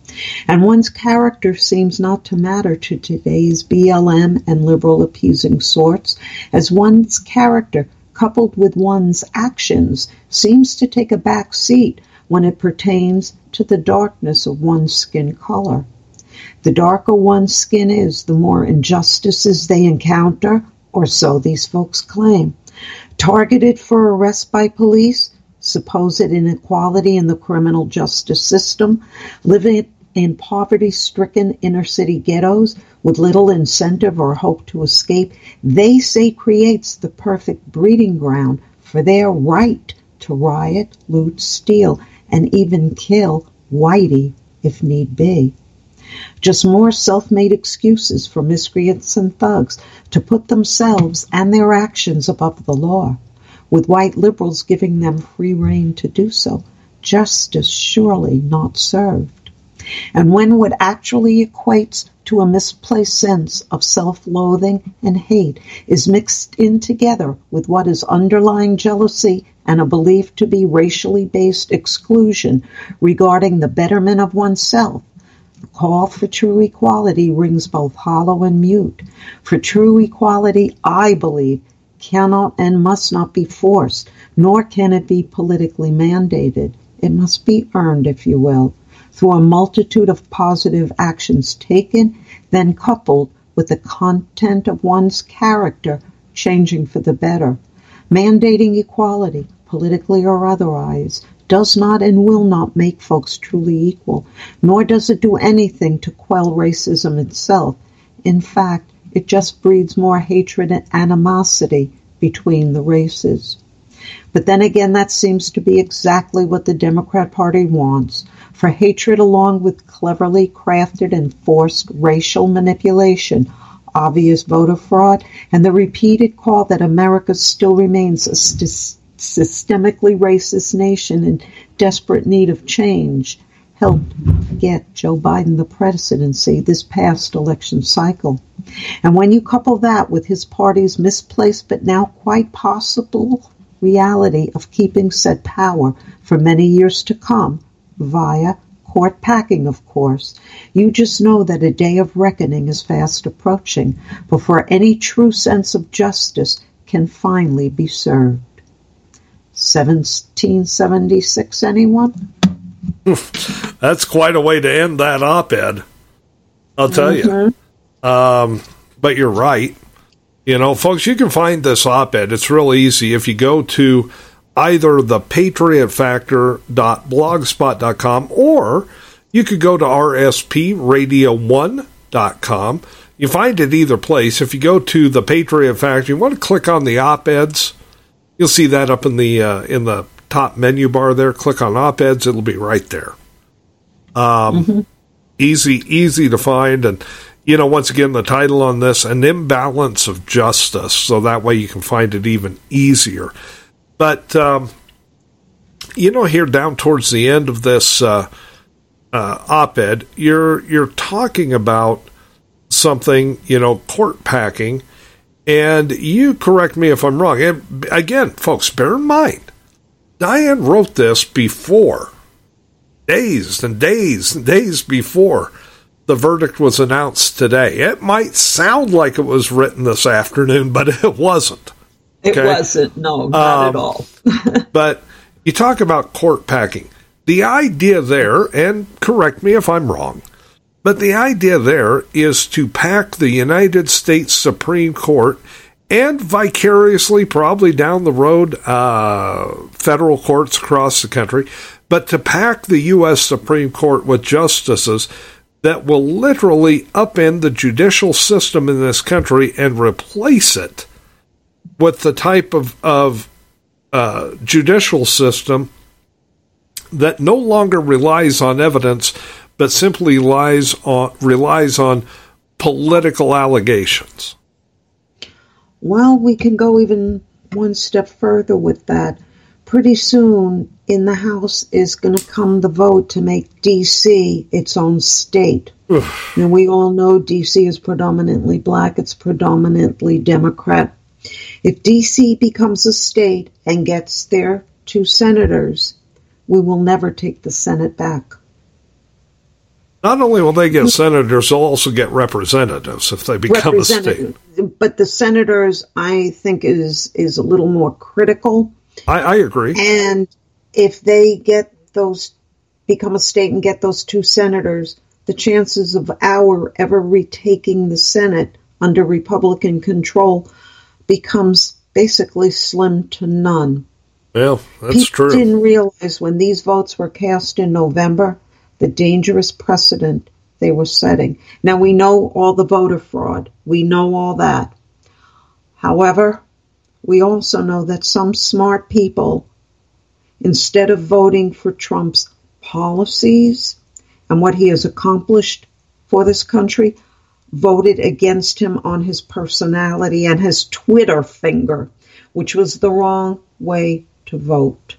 And one's character seems not to matter to today's BLM and liberal appeasing sorts, as one's character, coupled with one's actions, seems to take a back seat when it pertains to the darkness of one's skin color. The darker one's skin is, the more injustices they encounter, or so these folks claim. Targeted for arrest by police, supposed inequality in the criminal justice system, living in poverty-stricken inner-city ghettos with little incentive or hope to escape, they say creates the perfect breeding ground for their right to riot, loot, steal, and even kill whitey if need be. Just more self-made excuses for miscreants and thugs to put themselves and their actions above the law, with white liberals giving them free rein to do so, justice surely not served. And when what actually equates to a misplaced sense of self-loathing and hate is mixed in together with what is underlying jealousy and a belief to be racially based exclusion regarding the betterment of oneself, the call for true equality rings both hollow and mute. For true equality, I believe, cannot and must not be forced, nor can it be politically mandated. It must be earned, if you will, through a multitude of positive actions taken, then coupled with the content of one's character changing for the better. Mandating equality, politically or otherwise, does not and will not make folks truly equal, nor does it do anything to quell racism itself. In fact, it just breeds more hatred and animosity between the races. But then again, that seems to be exactly what the Democrat Party wants, for hatred along with cleverly crafted and forced racial manipulation, obvious voter fraud, and the repeated call that America still remains a systemically racist nation in desperate need of change, helped get Joe Biden the presidency this past election cycle. And when you couple that with his party's misplaced but now quite possible reality of keeping said power for many years to come, via court packing, of course, you just know that a day of reckoning is fast approaching before any true sense of justice can finally be served. 1776, anyone? That's quite a way to end that op-ed, I'll tell you. But you're right. You know, folks, you can find this op-ed. It's real easy. If you go to either thepatriotfactor.blogspot.com or you could go to rspradio1.com. You find it either place. If you go to the Patriot Factor, you want to click on the op-eds. You'll see that up in the top menu bar there. Click on op-eds. It'll be right there. Easy to find. And, you know, once again, the title on this, An Imbalance of Justice. So that way you can find it even easier. But, you know, here down towards the end of this op-ed, you're talking about something, you know, court packing. And you correct me if I'm wrong. And again, folks, bear in mind, Diane wrote this before, days and days and days before the verdict was announced today. It might sound like it was written this afternoon, but it wasn't. It wasn't, no, not at all. But you talk about court packing. The idea there, and correct me if I'm wrong, but the idea there is to pack the United States Supreme Court and vicariously, probably down the road, federal courts across the country, but to pack the U.S. Supreme Court with justices that will literally upend the judicial system in this country and replace it with the type of judicial system that no longer relies on evidence, but simply relies on political allegations. Well, we can go even one step further with that. Pretty soon, in the House is going to come the vote to make D.C. its own state. And we all know D.C. is predominantly black, it's predominantly Democrat. If D.C. becomes a state and gets their 2 senators, we will never take the Senate back. Not only will they get senators, they'll also get representatives if they become a state. But the senators, I think, is a little more critical. I agree. And if they become a state and get those 2 senators, the chances of our ever retaking the Senate under Republican control becomes basically slim to none. Well, that's true. People didn't realize when these votes were cast in November the dangerous precedent they were setting. Now, we know all the voter fraud. We know all that. However, we also know that some smart people, instead of voting for Trump's policies and what he has accomplished for this country, voted against him on his personality and his Twitter finger, which was the wrong way to vote.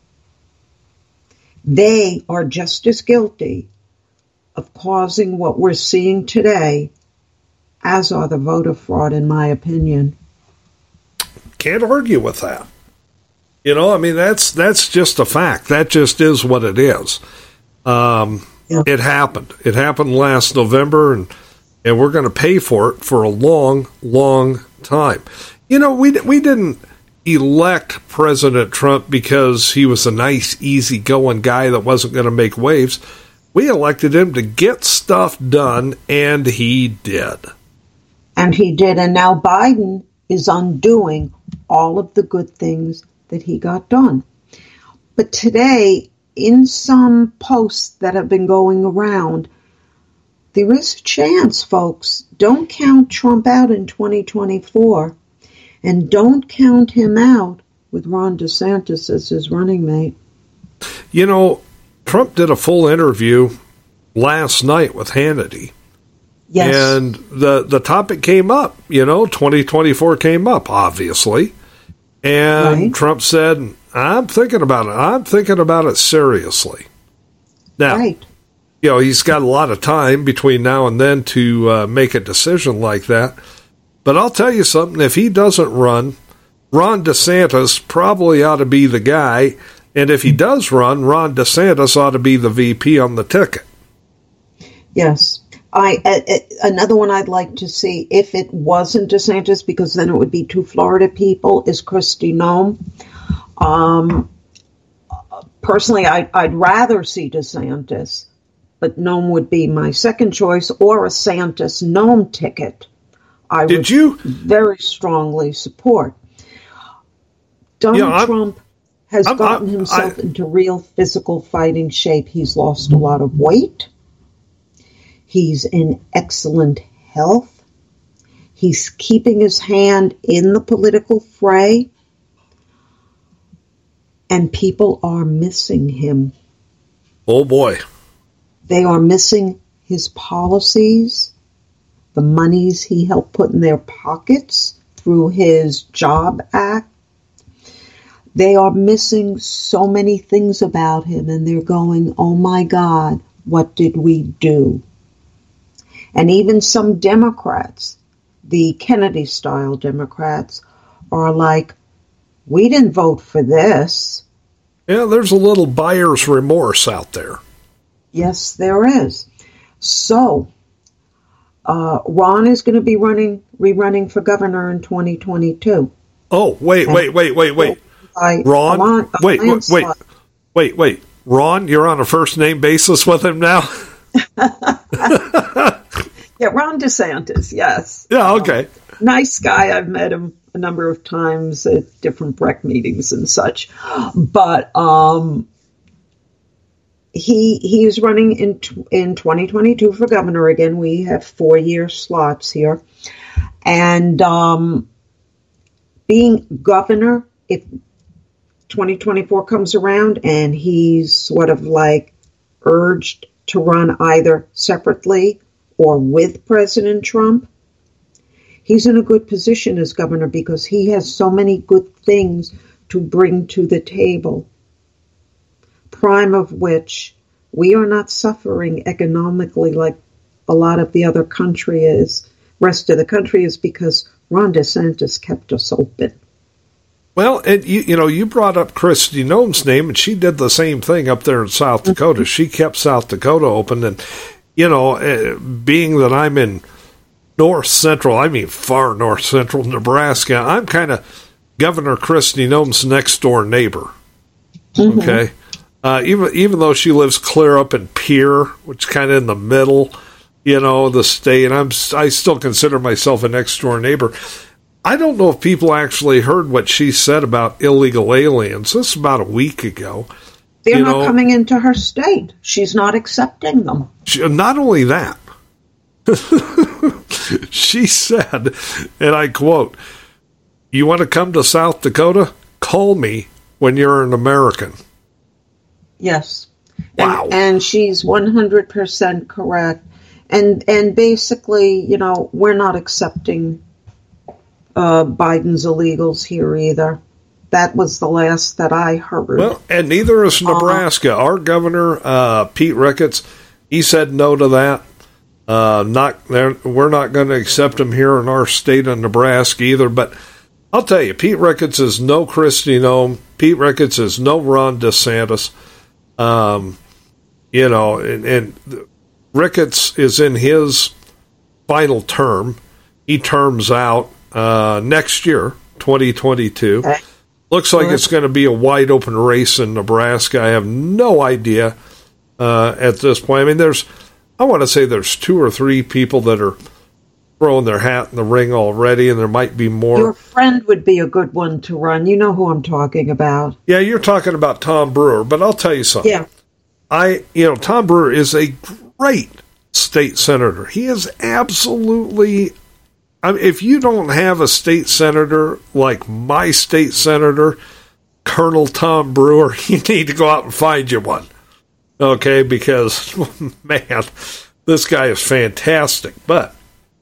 They are just as guilty of causing what we're seeing today as are the voter fraud, in my opinion. Can't argue with that. You know, I mean, that's just a fact. That just is what it is. It happened. It happened last November, and we're going to pay for it for a long, long time. You know, we didn't elect President Trump because he was a nice, easygoing guy that wasn't going to make waves. We elected him to get stuff done, and he did. And he did, and now Biden is undoing all of the good things that he got done. But today, in some posts that have been going around, there is a chance, folks. Don't count Trump out in 2024. And don't count him out with Ron DeSantis as his running mate. You know, Trump did a full interview last night with Hannity. Yes. And the topic came up, 2024 came up, obviously. And right. Trump said, I'm thinking about it. I'm thinking about it seriously. Now, right. He's got a lot of time between now and then to make a decision like that. But I'll tell you something, if he doesn't run, Ron DeSantis probably ought to be the guy. And if he does run, Ron DeSantis ought to be the VP on the ticket. Yes. Another one I'd like to see, if it wasn't DeSantis, because then it would be 2 Florida people, is Kristi Noem. Personally, I'd rather see DeSantis, but Noem would be my second choice, or a Santis-Noem ticket. I would very strongly support. Donald Trump has gotten himself into real physical fighting shape. He's lost a lot of weight. He's in excellent health. He's keeping his hand in the political fray. And people are missing him. Oh, boy. They are missing his policies, the monies he helped put in their pockets through his Job Act. They are missing so many things about him, and they're going, oh my God, what did we do? And even some Democrats, the Kennedy-style Democrats, are like, we didn't vote for this. Yeah, there's a little buyer's remorse out there. Yes, there is. So, Ron is going to be rerunning for governor in 2022. Oh, wait. Ron? Wait. Ron, you're on a first-name basis with him now? Yeah, Ron DeSantis, yes. Yeah, okay. Nice guy. I've met him a number of times at different BREC meetings and such. But he is running in 2022 for governor again. We have 4-year slots here. And being governor, if 2024 comes around and he's sort of like urged to run either separately or with President Trump, he's in a good position as governor because he has so many good things to bring to the table. Prime of which, we are not suffering economically like a lot of the other country is. Rest of the country is because Ron DeSantis kept us open. Well, and you brought up Kristi Noem's name, and she did the same thing up there in South Dakota. She kept South Dakota open, and being that I'm in far north central Nebraska, I'm kind of Governor Kristi Noem's next door neighbor. Mm-hmm. Okay. Even though she lives clear up in Pierre, which is kind of in the middle, of the state, and I still consider myself a next door neighbor. I don't know if people actually heard what she said about illegal aliens. This is about a week ago. They're not coming into her state. She's not accepting them. Not only that, she said, and I quote, "You want to come to South Dakota? Call me when you're an American." Yes. Wow. And she's 100% correct. And basically, we're not accepting Biden's illegals here either. That was the last that I heard. Well, and neither is Nebraska. Our governor, Pete Ricketts, he said no to that. We're not going to accept him here in our state of Nebraska either. But I'll tell you, Pete Ricketts is no Kristi Noem. Pete Ricketts is no Ron DeSantis. And Ricketts is in his final term. He terms out next year, 2022. Okay. Looks like it's going to be a wide open race in Nebraska. I have no idea at this point. I mean, I want to say there's 2 or 3 people that are throwing their hat in the ring already, and there might be more. Your friend would be a good one to run. You know who I'm talking about. Yeah, you're talking about Tom Brewer, but I'll tell you something. Yeah. Tom Brewer is a great state senator. He is absolutely, if you don't have a state senator like my state senator, Colonel Tom Brewer, you need to go out and find you one. Okay, because, man, this guy is fantastic. But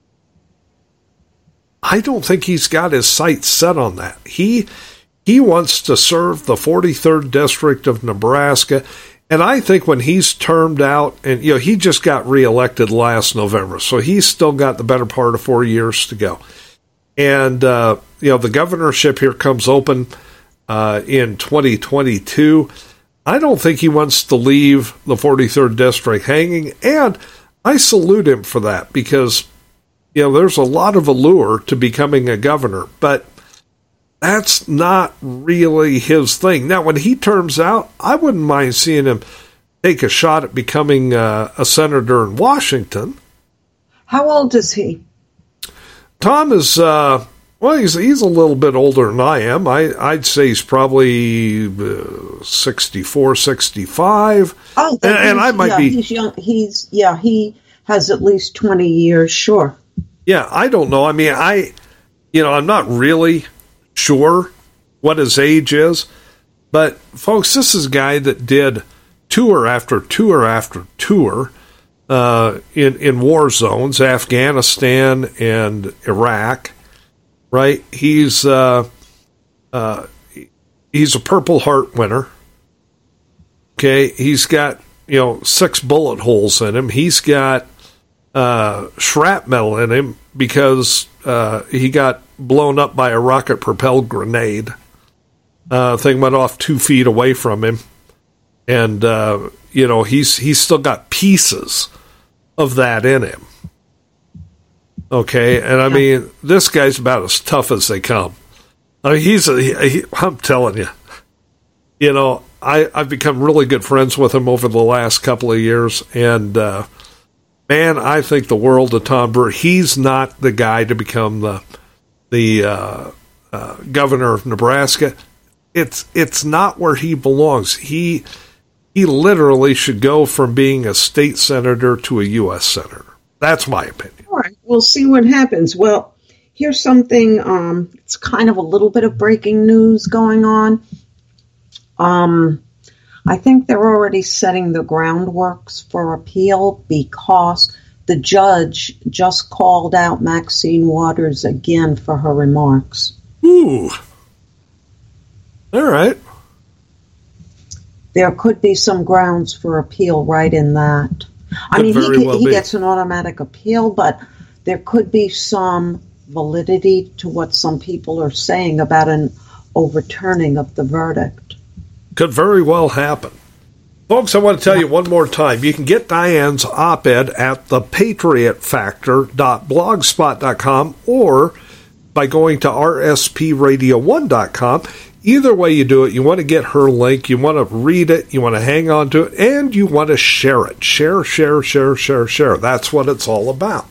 I don't think he's got his sights set on that. He wants to serve the 43rd District of Nebraska. And I think when he's termed out, and he just got reelected last November, so he's still got the better part of 4 years to go. And the governorship here comes open in 2022. I don't think he wants to leave the 43rd District hanging, and I salute him for that because there's a lot of allure to becoming a governor, but that's not really his thing. Now, when he terms out, I wouldn't mind seeing him take a shot at becoming a senator in Washington. How old is he? Tom is, he's a little bit older than I am. I'd say he's probably 64, 65. Oh, and I might be. He's young. He has at least 20 years, sure. Yeah, I don't know. I mean, I'm not really sure what his age is, but folks, this is a guy that did tour after tour after tour in war zones, Afghanistan and Iraq. Right? He's a Purple Heart winner. Okay, he's got 6 bullet holes in him. He's got shrapnel in him because he got blown up by a rocket-propelled grenade. Thing went off 2 feet away from him, and he's still got pieces of that in him. Okay, and I mean, this guy's about as tough as they come. I mean, I'm telling you, I've become really good friends with him over the last couple of years, and man, I think the world of Tom Brewer. He's not the guy to become the governor of Nebraska. It's not where he belongs. He literally should go from being a state senator to a U.S. senator. That's my opinion. All right, we'll see what happens. Well, here's something. It's kind of a little bit of breaking news going on. I think they're already setting the groundworks for appeal because the judge just called out Maxine Waters again for her remarks. Ooh. All right. There could be some grounds for appeal right in that. I mean, he gets an automatic appeal, but there could be some validity to what some people are saying about an overturning of the verdict. Could very well happen. Folks, I want to tell you one more time, you can get Diane's op-ed at thepatriotfactor.blogspot.com or by going to rspradio1.com. Either way you do it, you want to get her link, you want to read it, you want to hang on to it, and you want to share it. Share. That's what it's all about.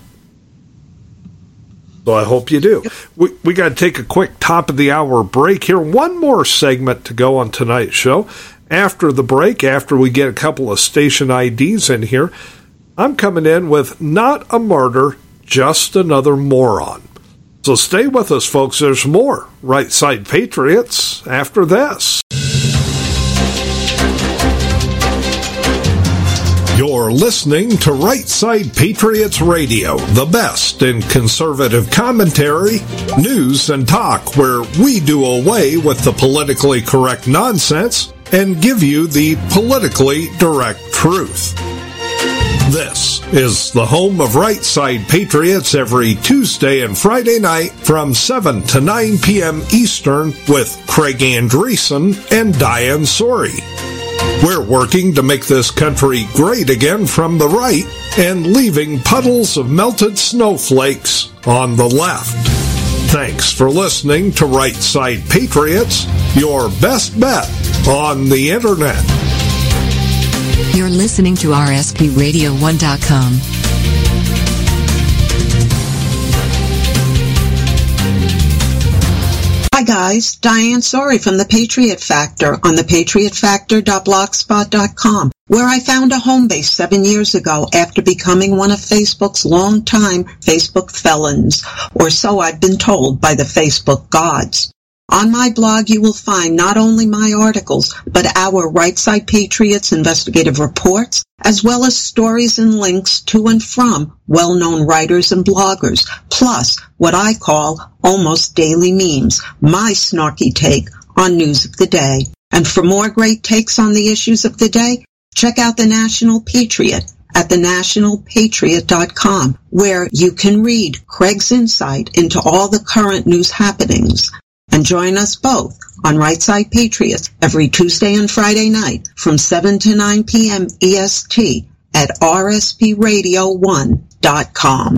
So I hope you do. We got to take a quick top-of-the-hour break here. One more segment to go on tonight's show. After the break, after we get a couple of station IDs in here, I'm coming in with Not a Martyr, Just Another Moron. So stay with us, folks. There's more Right Side Patriots after this. You're listening to Right Side Patriots Radio, the best in conservative commentary, news, and talk, where we do away with the politically correct nonsense and give you the politically direct truth. This is the home of Right Side Patriots every Tuesday and Friday night from 7 to 9 p.m. Eastern with Craig Andreessen and Diane Sori. We're working to make this country great again from the right and leaving puddles of melted snowflakes on the left. Thanks for listening to Right Side Patriots, your best bet on the Internet. You're listening to RSPRadio1.com. Hi guys, Diane Sori from The Patriot Factor on thepatriotfactor.blogspot.com, where I found a home base 7 years ago after becoming one of Facebook's longtime Facebook felons, or so I've been told by the Facebook gods. On my blog, you will find not only my articles, but our Right Side Patriots investigative reports, as well as stories and links to and from well-known writers and bloggers, plus what I call almost daily memes, my snarky take on news of the day. And for more great takes on the issues of the day, check out The National Patriot at thenationalpatriot.com, where you can read Craig's insight into all the current news happenings. And join us both on Right Side Patriots every Tuesday and Friday night from 7 to 9 p.m. EST at rspradio1.com.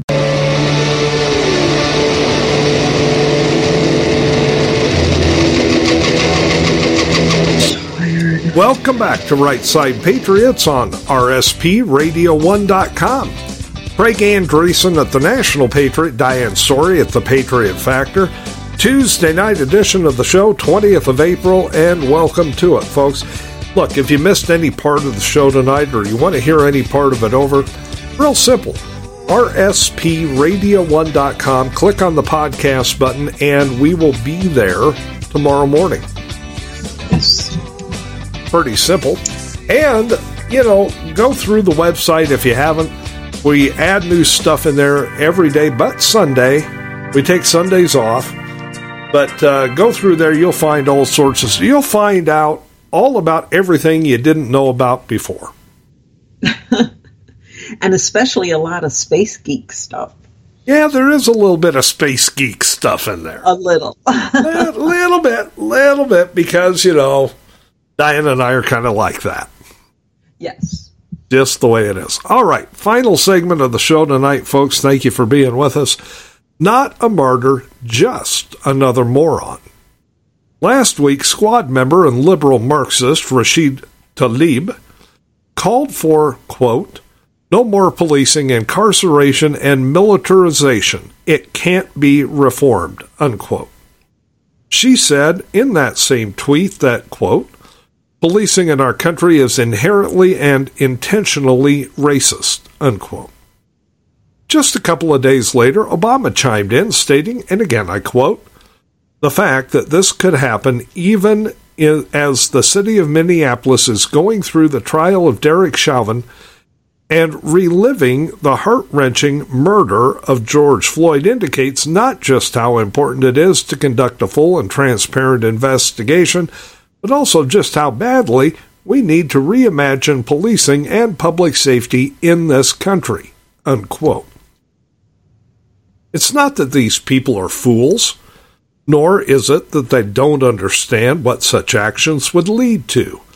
Welcome back to Right Side Patriots on rspradio1.com. Craig Andreessen at The National Patriot, Diane Sori at The Patriot Factor. Tuesday night edition of the show, 20th of April, and welcome to it, folks. Look, if you missed any part of the show tonight or you want to hear any part of it over, real simple. rspradio1.com, click on the podcast button, and we will be there tomorrow morning. Yes. Pretty simple. And, go through the website if you haven't. We add new stuff in there every day but Sunday. We take Sundays off. But go through there, you'll find all sorts of... You'll find out all about everything you didn't know about before. And especially a lot of space geek stuff. Yeah, there is a little bit of space geek stuff in there. A little. little bit, because, Diane and I are kind of like that. Yes. Just the way it is. All right, final segment of the show tonight, folks. Thank you for being with us. Not a martyr, just another moron. Last week, squad member and liberal Marxist Rashid Tlaib called for, quote, no more policing, incarceration, and militarization. It can't be reformed, unquote. She said in that same tweet that, quote, policing in our country is inherently and intentionally racist, unquote. Just a couple of days later, Obama chimed in, stating, and again I quote, the fact that this could happen even as the city of Minneapolis is going through the trial of Derek Chauvin and reliving the heart-wrenching murder of George Floyd indicates not just how important it is to conduct a full and transparent investigation, but also just how badly we need to reimagine policing and public safety in this country, unquote. It's not that these people are fools, nor is it that they don't understand what such actions would lead to.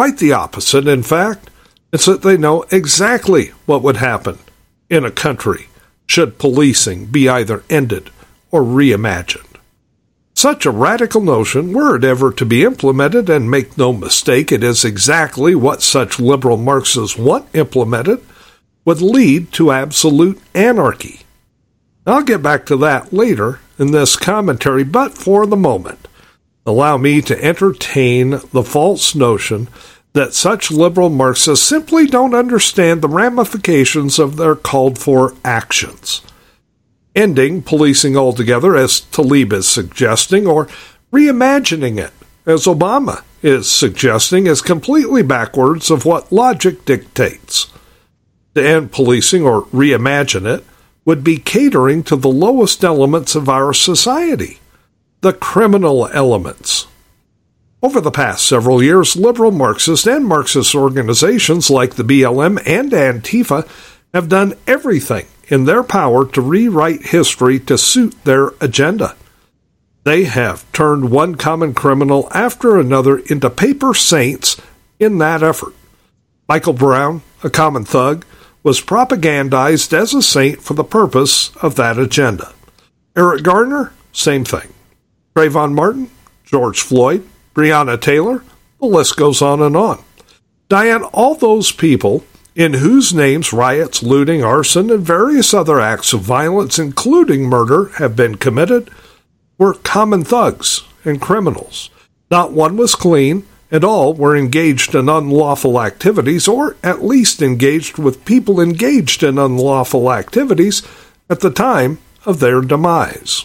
Quite the opposite, in fact. It's that they know exactly what would happen in a country should policing be either ended or reimagined. Such a radical notion, were it ever to be implemented, and make no mistake, it is exactly what such liberal Marxists want implemented, would lead to absolute anarchy. I'll get back to that later in this commentary, but for the moment, allow me to entertain the false notion that such liberal Marxists simply don't understand the ramifications of their called-for actions. Ending policing altogether, as Tlaib is suggesting, or reimagining it, as Obama is suggesting, is completely backwards of what logic dictates. To end policing or reimagine it would be catering to the lowest elements of our society, the criminal elements. Over the past several years, liberal Marxist and Marxist organizations like the BLM and Antifa have done everything in their power to rewrite history to suit their agenda. They have turned one common criminal after another into paper saints in that effort. Michael Brown, a common thug, was propagandized as a saint for the purpose of that agenda. Eric Garner, same thing. Trayvon Martin, George Floyd, Breonna Taylor, the list goes on and on. Diane, all those people in whose names riots, looting, arson, and various other acts of violence, including murder, have been committed, were common thugs and criminals. Not one was clean, and all were engaged in unlawful activities, or at least engaged with people engaged in unlawful activities at the time of their demise.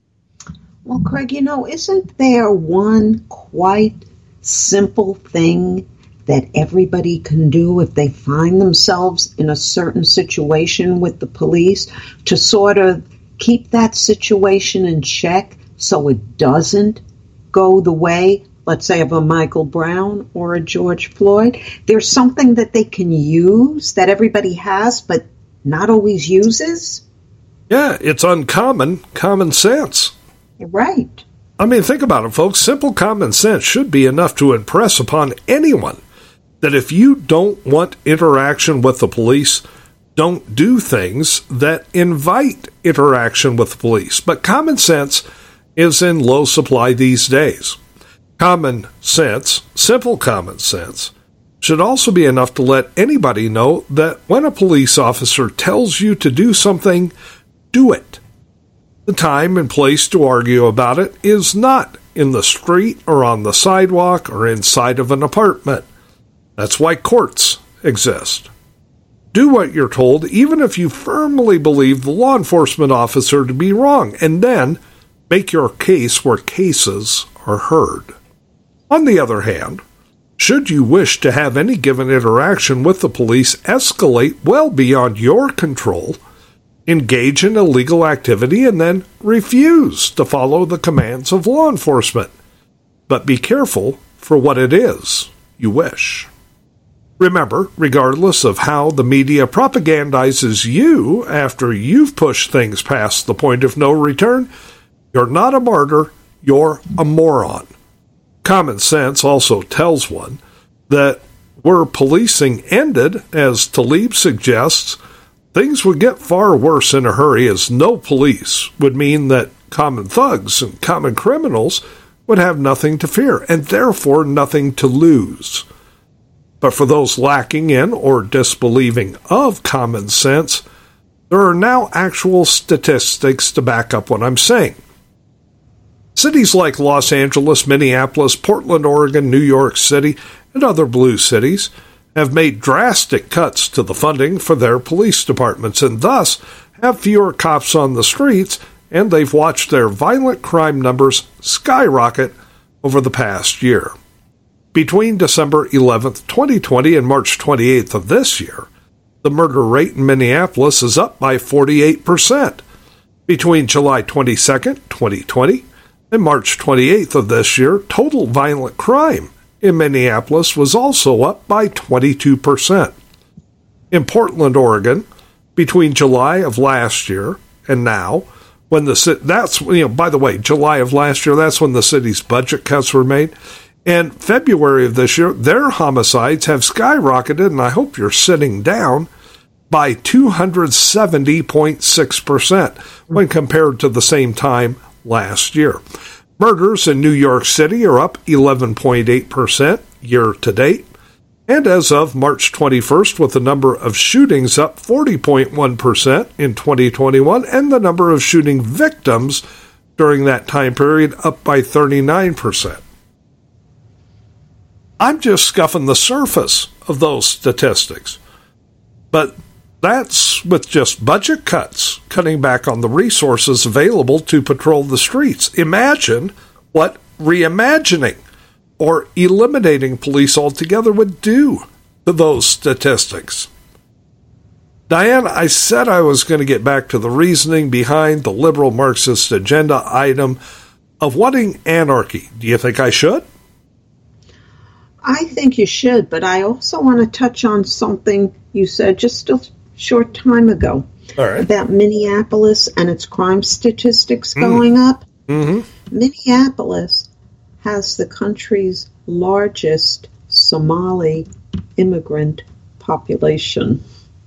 Well, Craig, isn't there one quite simple thing that everybody can do if they find themselves in a certain situation with the police to sort of keep that situation in check so it doesn't go the way, let's say, of a Michael Brown or a George Floyd? There's something that they can use that everybody has but not always uses? Yeah, it's uncommon common sense. Right. I mean, think about it, folks. Simple common sense should be enough to impress upon anyone that if you don't want interaction with the police, don't do things that invite interaction with the police. But common sense is in low supply these days. Common sense, simple common sense, should also be enough to let anybody know that when a police officer tells you to do something, do it. The time and place to argue about it is not in the street or on the sidewalk or inside of an apartment. That's why courts exist. Do what you're told, even if you firmly believe the law enforcement officer to be wrong, and then make your case where cases are heard. On the other hand, should you wish to have any given interaction with the police escalate well beyond your control, engage in illegal activity, and then refuse to follow the commands of law enforcement. But be careful for what it is you wish. Remember, regardless of how the media propagandizes you after you've pushed things past the point of no return, you're not a martyr, you're a moron. Common sense also tells one that were policing ended, as Tlaib suggests, things would get far worse in a hurry, as no police would mean that common thugs and common criminals would have nothing to fear, and therefore nothing to lose. But for those lacking in or disbelieving of common sense, there are now actual statistics to back up what I'm saying. Cities like Los Angeles, Minneapolis, Portland, Oregon, New York City, and other blue cities have made drastic cuts to the funding for their police departments and thus have fewer cops on the streets, and they've watched their violent crime numbers skyrocket over the past year. Between December 11th, 2020 and March 28th of this year, the murder rate in Minneapolis is up by 48%. Between July 22nd, 2020 and March 28th of this year, total violent crime in Minneapolis was also up by 22%. In Portland, Oregon, between July of last year and now, by the way, July of last year, that's when the city's budget cuts were made. And February of this year, their homicides have skyrocketed, and I hope you're sitting down, by 270.6% when compared to the same time last year. Murders in New York City are up 11.8% year to date. And as of March 21st, with the number of shootings up 40.1% in 2021, and the number of shooting victims during that time period up by 39%. I'm just scuffing the surface of those statistics. But that's with just budget cuts, cutting back on the resources available to patrol the streets. Imagine what reimagining or eliminating police altogether would do to those statistics. Diane, I said I was going to get back to the reasoning behind the liberal Marxist agenda item of wanting anarchy. Do you think I should? I think you should, but I also want to touch on something you said just a short time ago about Minneapolis and its crime statistics going up. Mm-hmm. Minneapolis has the country's largest Somali immigrant population.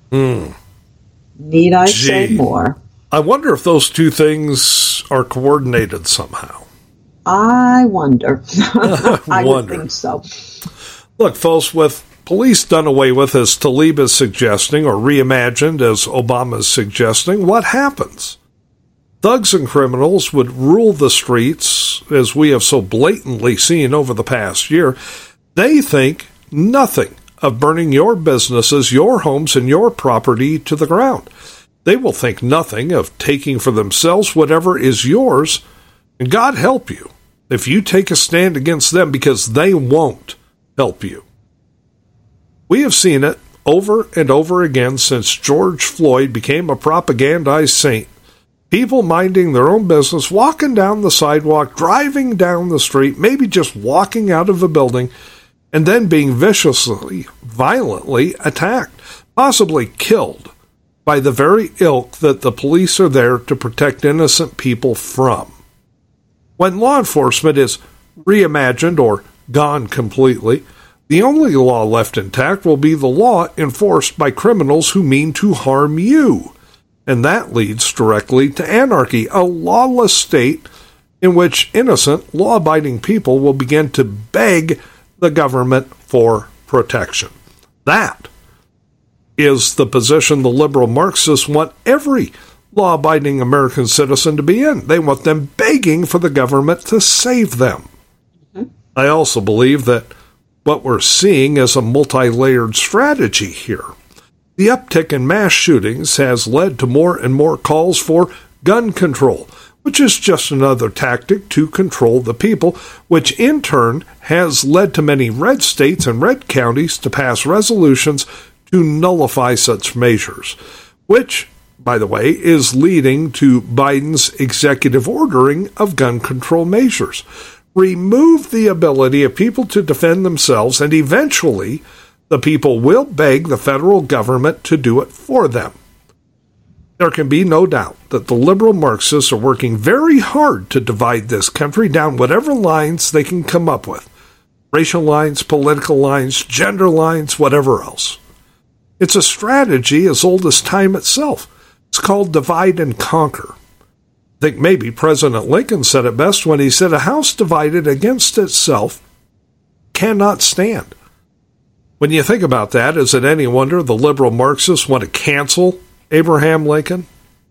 Need I say more? I wonder if those two things are coordinated somehow. I wonder. I would think so. Look, folks, with police done away with, as Tlaib is suggesting, or reimagined, as Obama is suggesting, what happens? Thugs and criminals would rule the streets, as we have so blatantly seen over the past year. They think nothing of burning your businesses, your homes, and your property to the ground. They will think nothing of taking for themselves whatever is yours, and God help you if you take a stand against them, because they won't help you. We have seen it over and over again since George Floyd became a propagandized saint. People minding their own business, walking down the sidewalk, driving down the street, maybe just walking out of a building, and then being viciously, violently attacked, possibly killed by the very ilk that the police are there to protect innocent people from. When law enforcement is reimagined or gone completely, the only law left intact will be the law enforced by criminals who mean to harm you. And that leads directly to anarchy, a lawless state in which innocent, law-abiding people will begin to beg the government for protection. That is the position the liberal Marxists want every law-abiding American citizen to be in. They want them begging for the government to save them. I also believe that what we're seeing is a multi-layered strategy here. The uptick in mass shootings has led to more and more calls for gun control, which is just another tactic to control the people, which in turn has led to many red states and red counties to pass resolutions to nullify such measures, which, by the way, is leading to Biden's executive ordering of gun control measures. Remove the ability of people to defend themselves, and eventually the people will beg the federal government to do it for them. There can be no doubt that the liberal Marxists are working very hard to divide this country down whatever lines they can come up with. Racial lines, political lines, gender lines, whatever else. It's a strategy as old as time itself. It's called divide and conquer. I think maybe President Lincoln said it best when he said, "A house divided against itself cannot stand." When you think about that, is it any wonder the liberal Marxists want to cancel Abraham Lincoln?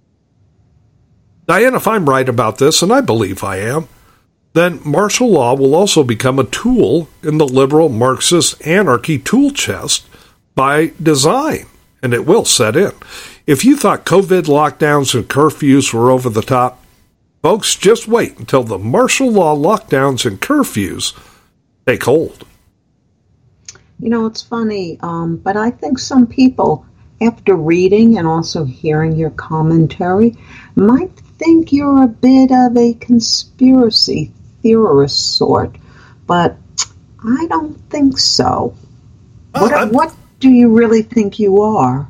Diane, if I'm right about this, and I believe I am, then martial law will also become a tool in the liberal Marxist anarchy tool chest by design, and it will set in. If you thought COVID lockdowns and curfews were over the top, folks, just wait until the martial law lockdowns and curfews take hold. You know, it's funny, but I think some people, after reading and also hearing your commentary, might think you're a bit of a conspiracy theorist sort, but I don't think so. What do you really think you are?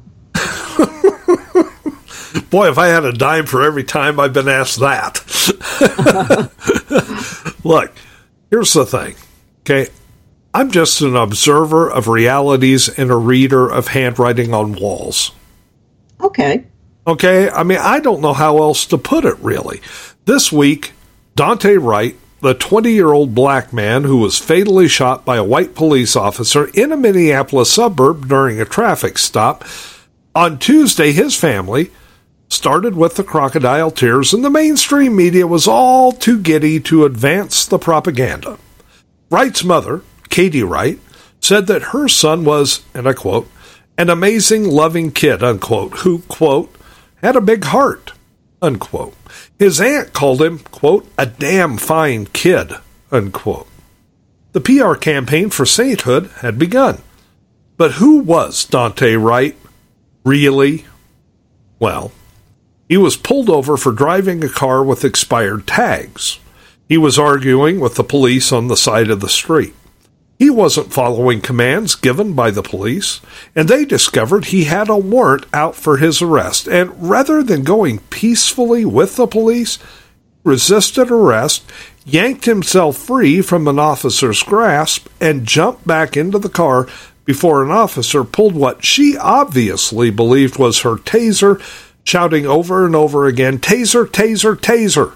Boy, if I had a dime for every time I've been asked that. Look, here's the thing. Okay? I'm just an observer of realities and a reader of handwriting on walls. Okay. Okay? I mean, I don't know how else to put it, really. This week, Daunte Wright, the 20-year-old black man who was fatally shot by a white police officer in a Minneapolis suburb during a traffic stop. On Tuesday, his family started with the crocodile tears, and the mainstream media was all too giddy to advance the propaganda. Wright's mother, Katie Wright, said that her son was, and I quote, an amazing, loving kid, unquote, who, quote, had a big heart, unquote. His aunt called him, quote, a damn fine kid, unquote. The PR campaign for sainthood had begun. But who was Daunte Wright, really? Well, he was pulled over for driving a car with expired tags. He was arguing with the police on the side of the street. He wasn't following commands given by the police, and they discovered he had a warrant out for his arrest. And rather than going peacefully with the police, resisted arrest, yanked himself free from an officer's grasp, and jumped back into the car before an officer pulled what she obviously believed was her taser, shouting over and over again, "Taser, taser, taser."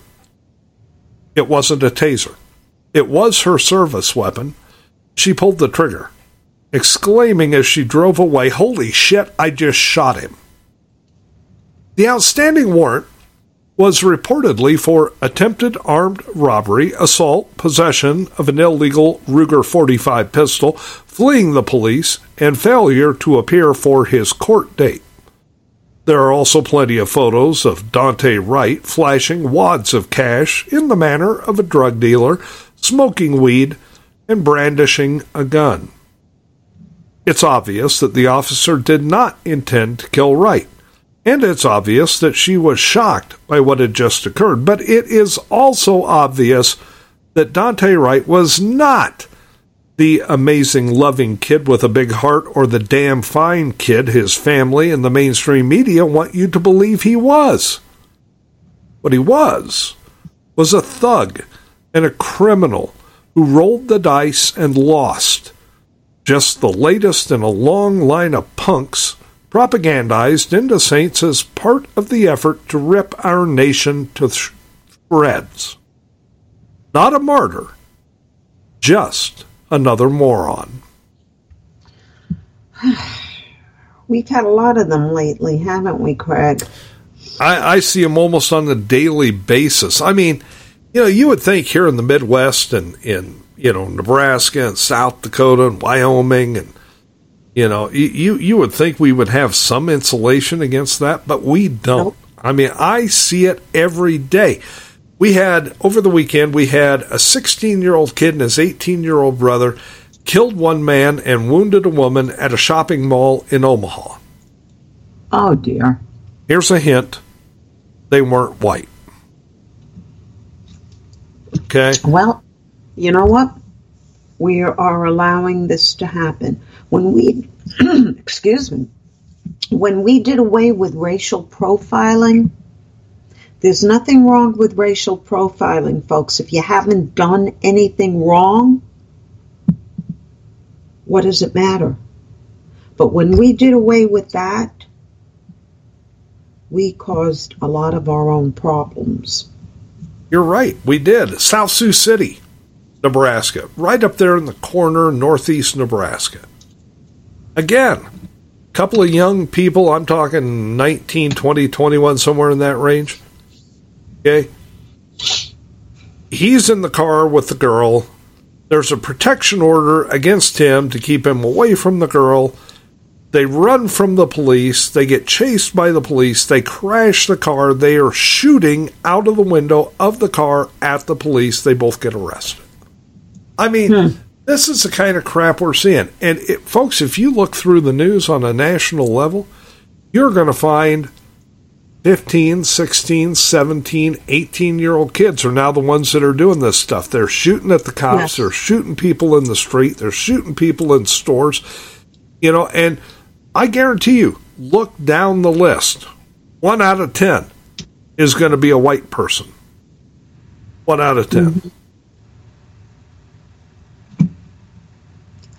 It wasn't a taser. It was her service weapon. She pulled the trigger, exclaiming as she drove away, "Holy shit, I just shot him." The outstanding warrant was reportedly for attempted armed robbery, assault, possession of an illegal Ruger .45 pistol, fleeing the police, and failure to appear for his court date. There are also plenty of photos of Daunte Wright flashing wads of cash in the manner of a drug dealer, smoking weed, and brandishing a gun. It's obvious that the officer did not intend to kill Wright, and it's obvious that she was shocked by what had just occurred, but it is also obvious that Daunte Wright was not the amazing, loving kid with a big heart or the damn fine kid his family and the mainstream media want you to believe he was. What he was a thug and a criminal who rolled the dice and lost. Just the latest in a long line of punks propagandized into saints as part of the effort to rip our nation to shreds. Not a martyr, just another moron. We've had a lot of them lately, haven't we, Craig? I see them almost on a daily basis. I mean, you would think here in the Midwest and in, Nebraska and South Dakota and Wyoming and, you would think we would have some insulation against that, but we don't. Nope. I mean, I see it every day. Over the weekend, we had a 16-year-old kid and his 18-year-old brother killed one man and wounded a woman at a shopping mall in Omaha. Oh, dear. Here's a hint. They weren't white. Okay? Well, you know what? We are allowing this to happen. When we, excuse me, when we did away with racial profiling, there's nothing wrong with racial profiling, folks. If you haven't done anything wrong, what does it matter? But when we did away with that, we caused a lot of our own problems. You're right. We did. South Sioux City, Nebraska. Right up there in the corner, northeast Nebraska. Again, a couple of young people. I'm talking 19, 20, 21, somewhere in that range. Okay? He's in the car with the girl. There's a protection order against him to keep him away from the girl. They run from the police. They get chased by the police. They crash the car. They are shooting out of the window of the car at the police. They both get arrested. I mean, this is the kind of crap we're seeing. And, folks, if you look through the news on a national level, you're going to find 15, 16, 17, 18-year-old kids are now the ones that are doing this stuff. They're shooting at the cops. Yes. They're shooting people in the street. They're shooting people in stores. And I guarantee you, look down the list. 1 out of 10 is going to be a white person. 1 out of 10.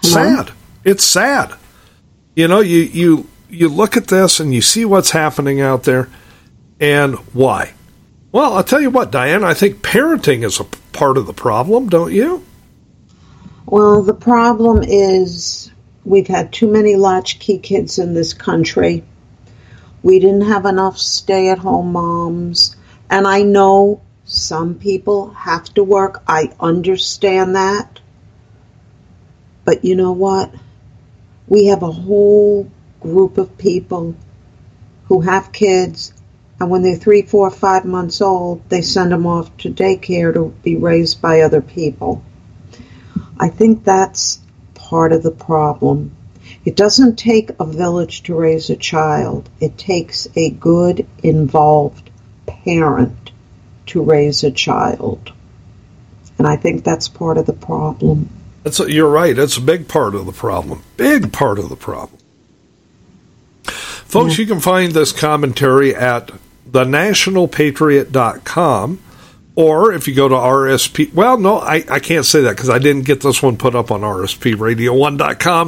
sad. It's sad. You know, you look at this and you see what's happening out there, and why? Well, I'll tell you what, Diane, I think parenting is a part of the problem, don't you? Well, the problem is we've had too many latchkey kids in this country. We didn't have enough stay-at-home moms. And I know some people have to work. I understand that. But you know what? We have a whole group of people who have kids, and when they're 3, 4, 5 months old, they send them off to daycare to be raised by other people. I think that's part of the problem. It doesn't take a village to raise a child. It takes a good, involved parent to raise a child. And I think that's part of the problem. You're right. It's a big part of the problem. Big part of the problem. Folks, you can find this commentary at thenationalpatriot.com, or if you go to RSP... Well, no, I can't say that because I didn't get this one put up on RSPRadio1.com.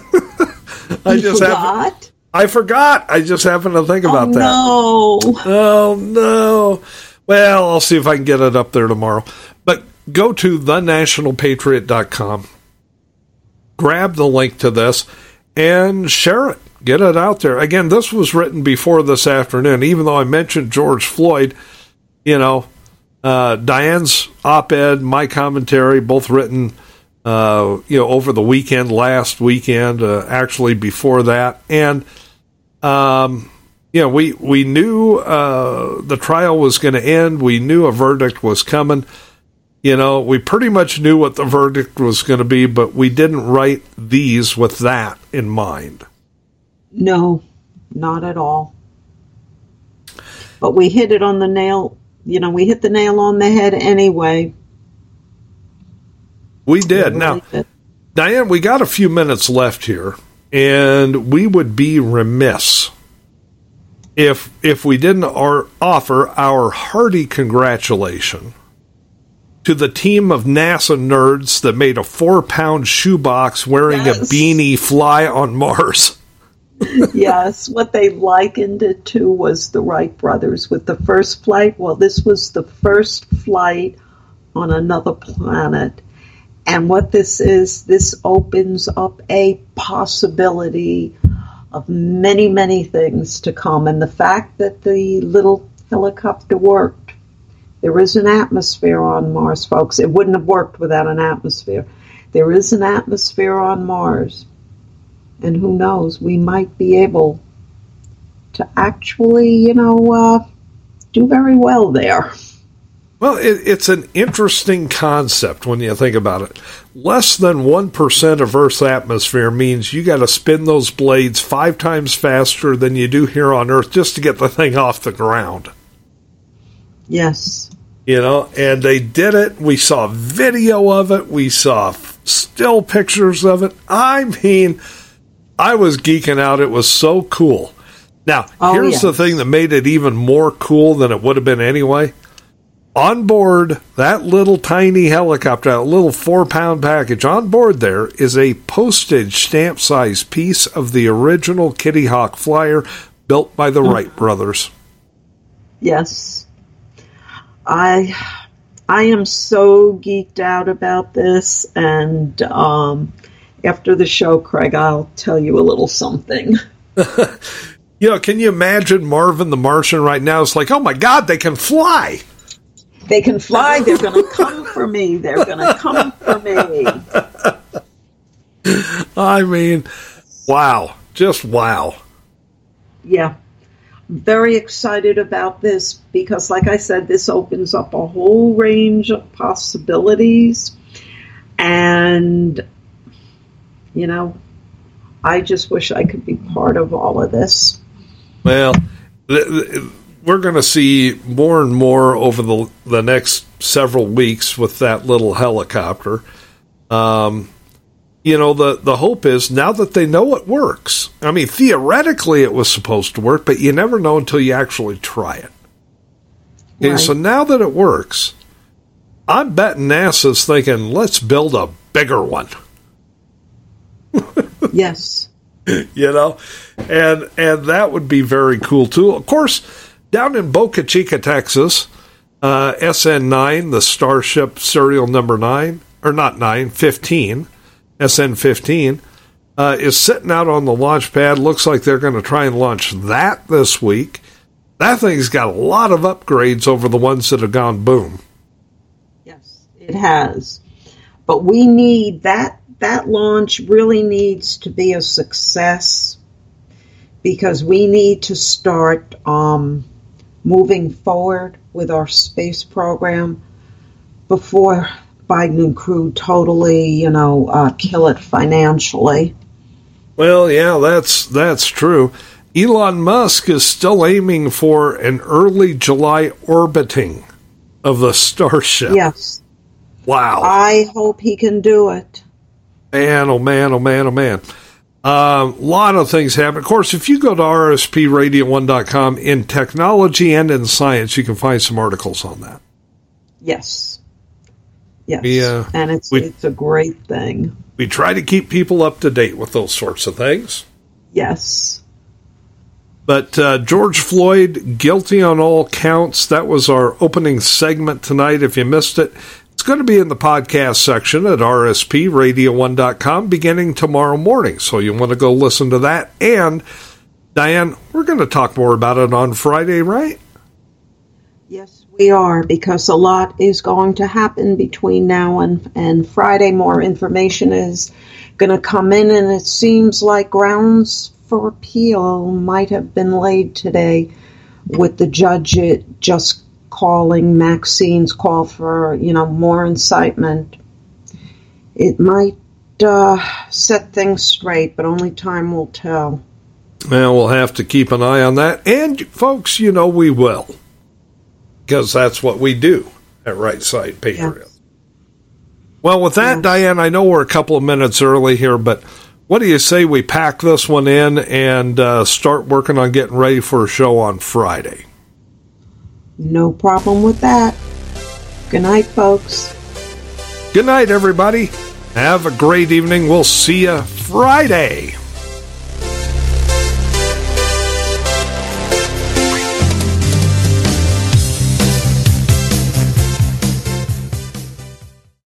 I forgot. I just happened to think about that. No. Oh, no. Well, I'll see if I can get it up there tomorrow. But go to thenationalpatriot.com, grab the link to this, and share it. Get it out there. Again, this was written before this afternoon. Even though I mentioned George Floyd, you know, Diane's op-ed, my commentary, both written, over the weekend, last weekend, actually before that. And, we knew the trial was going to end. We knew a verdict was coming. You know, we pretty much knew what the verdict was going to be, but we didn't write these with that in mind. No, not at all. But we hit it on the nail. You know, we hit the nail on the head anyway. We did. Now, Diane, we got a few minutes left here, and we would be remiss if we didn't offer our hearty congratulations to the team of NASA nerds that made a 4-pound shoebox wearing a beanie fly on Mars. Yes, what they likened it to was the Wright brothers with the first flight. Well, this was the first flight on another planet. And what this is, this opens up a possibility of many, many things to come. And the fact that the little helicopter worked, there is an atmosphere on Mars, folks. It wouldn't have worked without an atmosphere. There is an atmosphere on Mars. And who knows, we might be able to actually, do very well there. Well, it's an interesting concept when you think about it. Less than 1% of Earth's atmosphere means you got to spin those blades 5 times faster than you do here on Earth just to get the thing off the ground. Yes. And they did it. We saw video of it. We saw still pictures of it. I mean, I was geeking out. It was so cool. Now, here's the thing that made it even more cool than it would have been anyway. On board that little tiny helicopter, that little 4-pound package, on board there is a postage stamp size piece of the original Kitty Hawk flyer built by the Wright brothers. Yes. I am so geeked out about this, and after the show, Craig, I'll tell you a little something. Can you imagine Marvin the Martian right now? It's like, oh my God, they can fly. They can fly. They're going to come for me. They're going to come for me. I mean, wow. Just wow. Yeah. Very excited about this because, like I said, this opens up a whole range of possibilities. And, I just wish I could be part of all of this. Well, we're going to see more and more over the next several weeks with that little helicopter. The hope is now that they know it works. I mean, theoretically it was supposed to work, but you never know until you actually try it. Okay, right. So now that it works, I'm betting NASA's thinking, let's build a bigger one. Yes. You know, and that would be very cool too. Of course, down in Boca Chica, Texas, SN9, the Starship serial number 9, or not 9, 15, SN15, is sitting out on the launch pad. Looks like they're going to try and launch that this week. That thing's got a lot of upgrades over the ones that have gone boom. Yes, it has. But we need that launch really needs to be a success, because we need to start moving forward with our space program before Biden and crew totally, kill it financially. Well, yeah, that's true. Elon Musk is still aiming for an early July orbiting of the Starship. Yes. Wow. I hope he can do it. Man, oh man, oh man, oh man. A lot of things happen. Of course, if you go to rspradio1.com, in technology and in science, you can find some articles on that. Yes. Yes. And it's a great thing. We try to keep people up to date with those sorts of things. Yes. But George Floyd, guilty on all counts. That was our opening segment tonight. If you missed it, it's going to be in the podcast section at rspradio1.com beginning tomorrow morning. So you want to go listen to that. And, Diane, we're going to talk more about it on Friday, right? Yes, we are, because a lot is going to happen between now and Friday. More information is going to come in, and it seems like grounds for appeal might have been laid today, with the judge just calling Maxine's call for, more incitement. It might set things straight, but only time will tell. Well, we'll have to keep an eye on that. And, folks, we will. Because that's what we do at Right Side Patriot. Yes. Well, with that, yes. Diane, I know we're a couple of minutes early here, but what do you say we pack this one in and start working on getting ready for a show on Friday? No problem with that. Good night, folks. Good night, everybody. Have a great evening. We'll see you Friday.